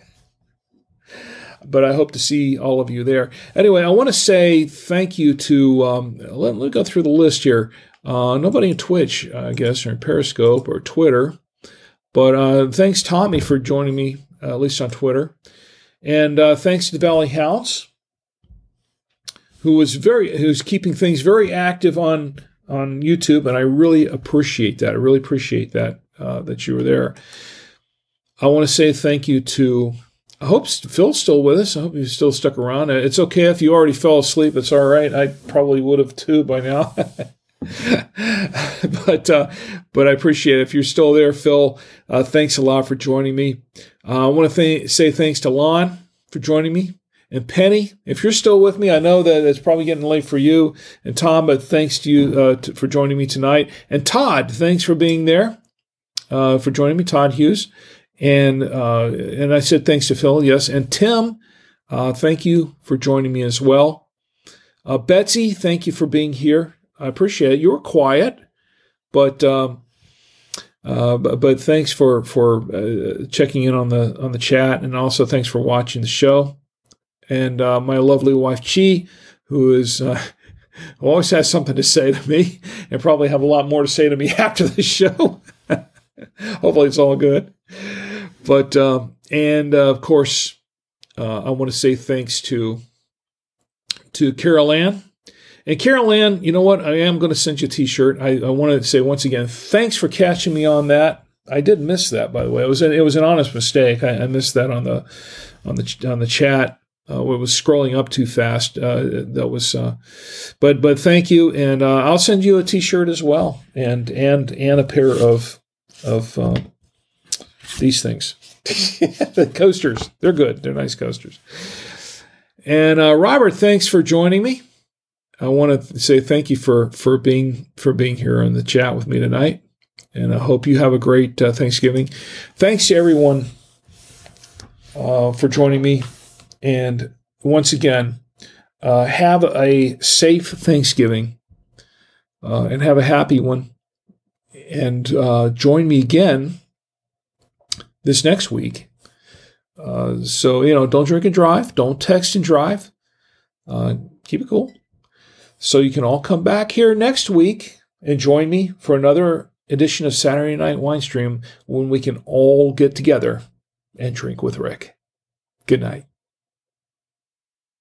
But I hope to see all of you there. Anyway, I want to say thank you to, um, let, let me go through the list here. Uh, nobody in Twitch, I guess, or in Periscope or Twitter. But uh, thanks, Tommy, for joining me. Uh, at least on Twitter. And uh, thanks to the Valley Hounds, who was very, who's keeping things very active on on YouTube, and I really appreciate that. I really appreciate that uh, that you were there. I want to say thank you to. I hope Phil's still with us. I hope he's still stuck around. It's okay if you already fell asleep. It's all right. I probably would have too by now. but uh, but I appreciate it. If you're still there, Phil, uh, thanks a lot for joining me. Uh, I want to th- say thanks to Lon for joining me. And Penny, if you're still with me, I know that it's probably getting late for you. And Tom, but thanks to you uh, to, for joining me tonight. And Todd, thanks for being there, uh, for joining me, Todd Hughes. And uh, and I said thanks to Phil, yes. And Tim, uh, thank you for joining me as well. Uh, Betsy, thank you for being here. I appreciate it. You were quiet, but um, uh, but, but thanks for for uh, checking in on the on the chat, and also thanks for watching the show. And uh, my lovely wife Chi, who is uh, always has something to say to me, and probably have a lot more to say to me after the show. Hopefully, it's all good. But um, and uh, of course, uh, I want to say thanks to to Carol Ann. And Carol Ann, you know what? I am going to send you a T-shirt. I, I want to say once again, thanks for catching me on that. I did miss that, by the way. It was an, it was an honest mistake. I, I missed that on the on the on the chat. Uh, it was scrolling up too fast. Uh, that was, uh, but but thank you, and uh, I'll send you a T-shirt as well, and and and a pair of of uh, these things, the coasters. They're good. They're nice coasters. And uh, Robert, thanks for joining me. I want to say thank you for for being for being here in the chat with me tonight. And I hope you have a great uh, Thanksgiving. Thanks to everyone uh, for joining me. And once again, uh, have a safe Thanksgiving uh, and have a happy one. And uh, join me again this next week. Uh, so, you know, don't drink and drive. Don't text and drive. Uh, keep it cool. So you can all come back here next week and join me for another edition of Saturday Night Wine Stream when we can all get together and drink with Rick. Good night.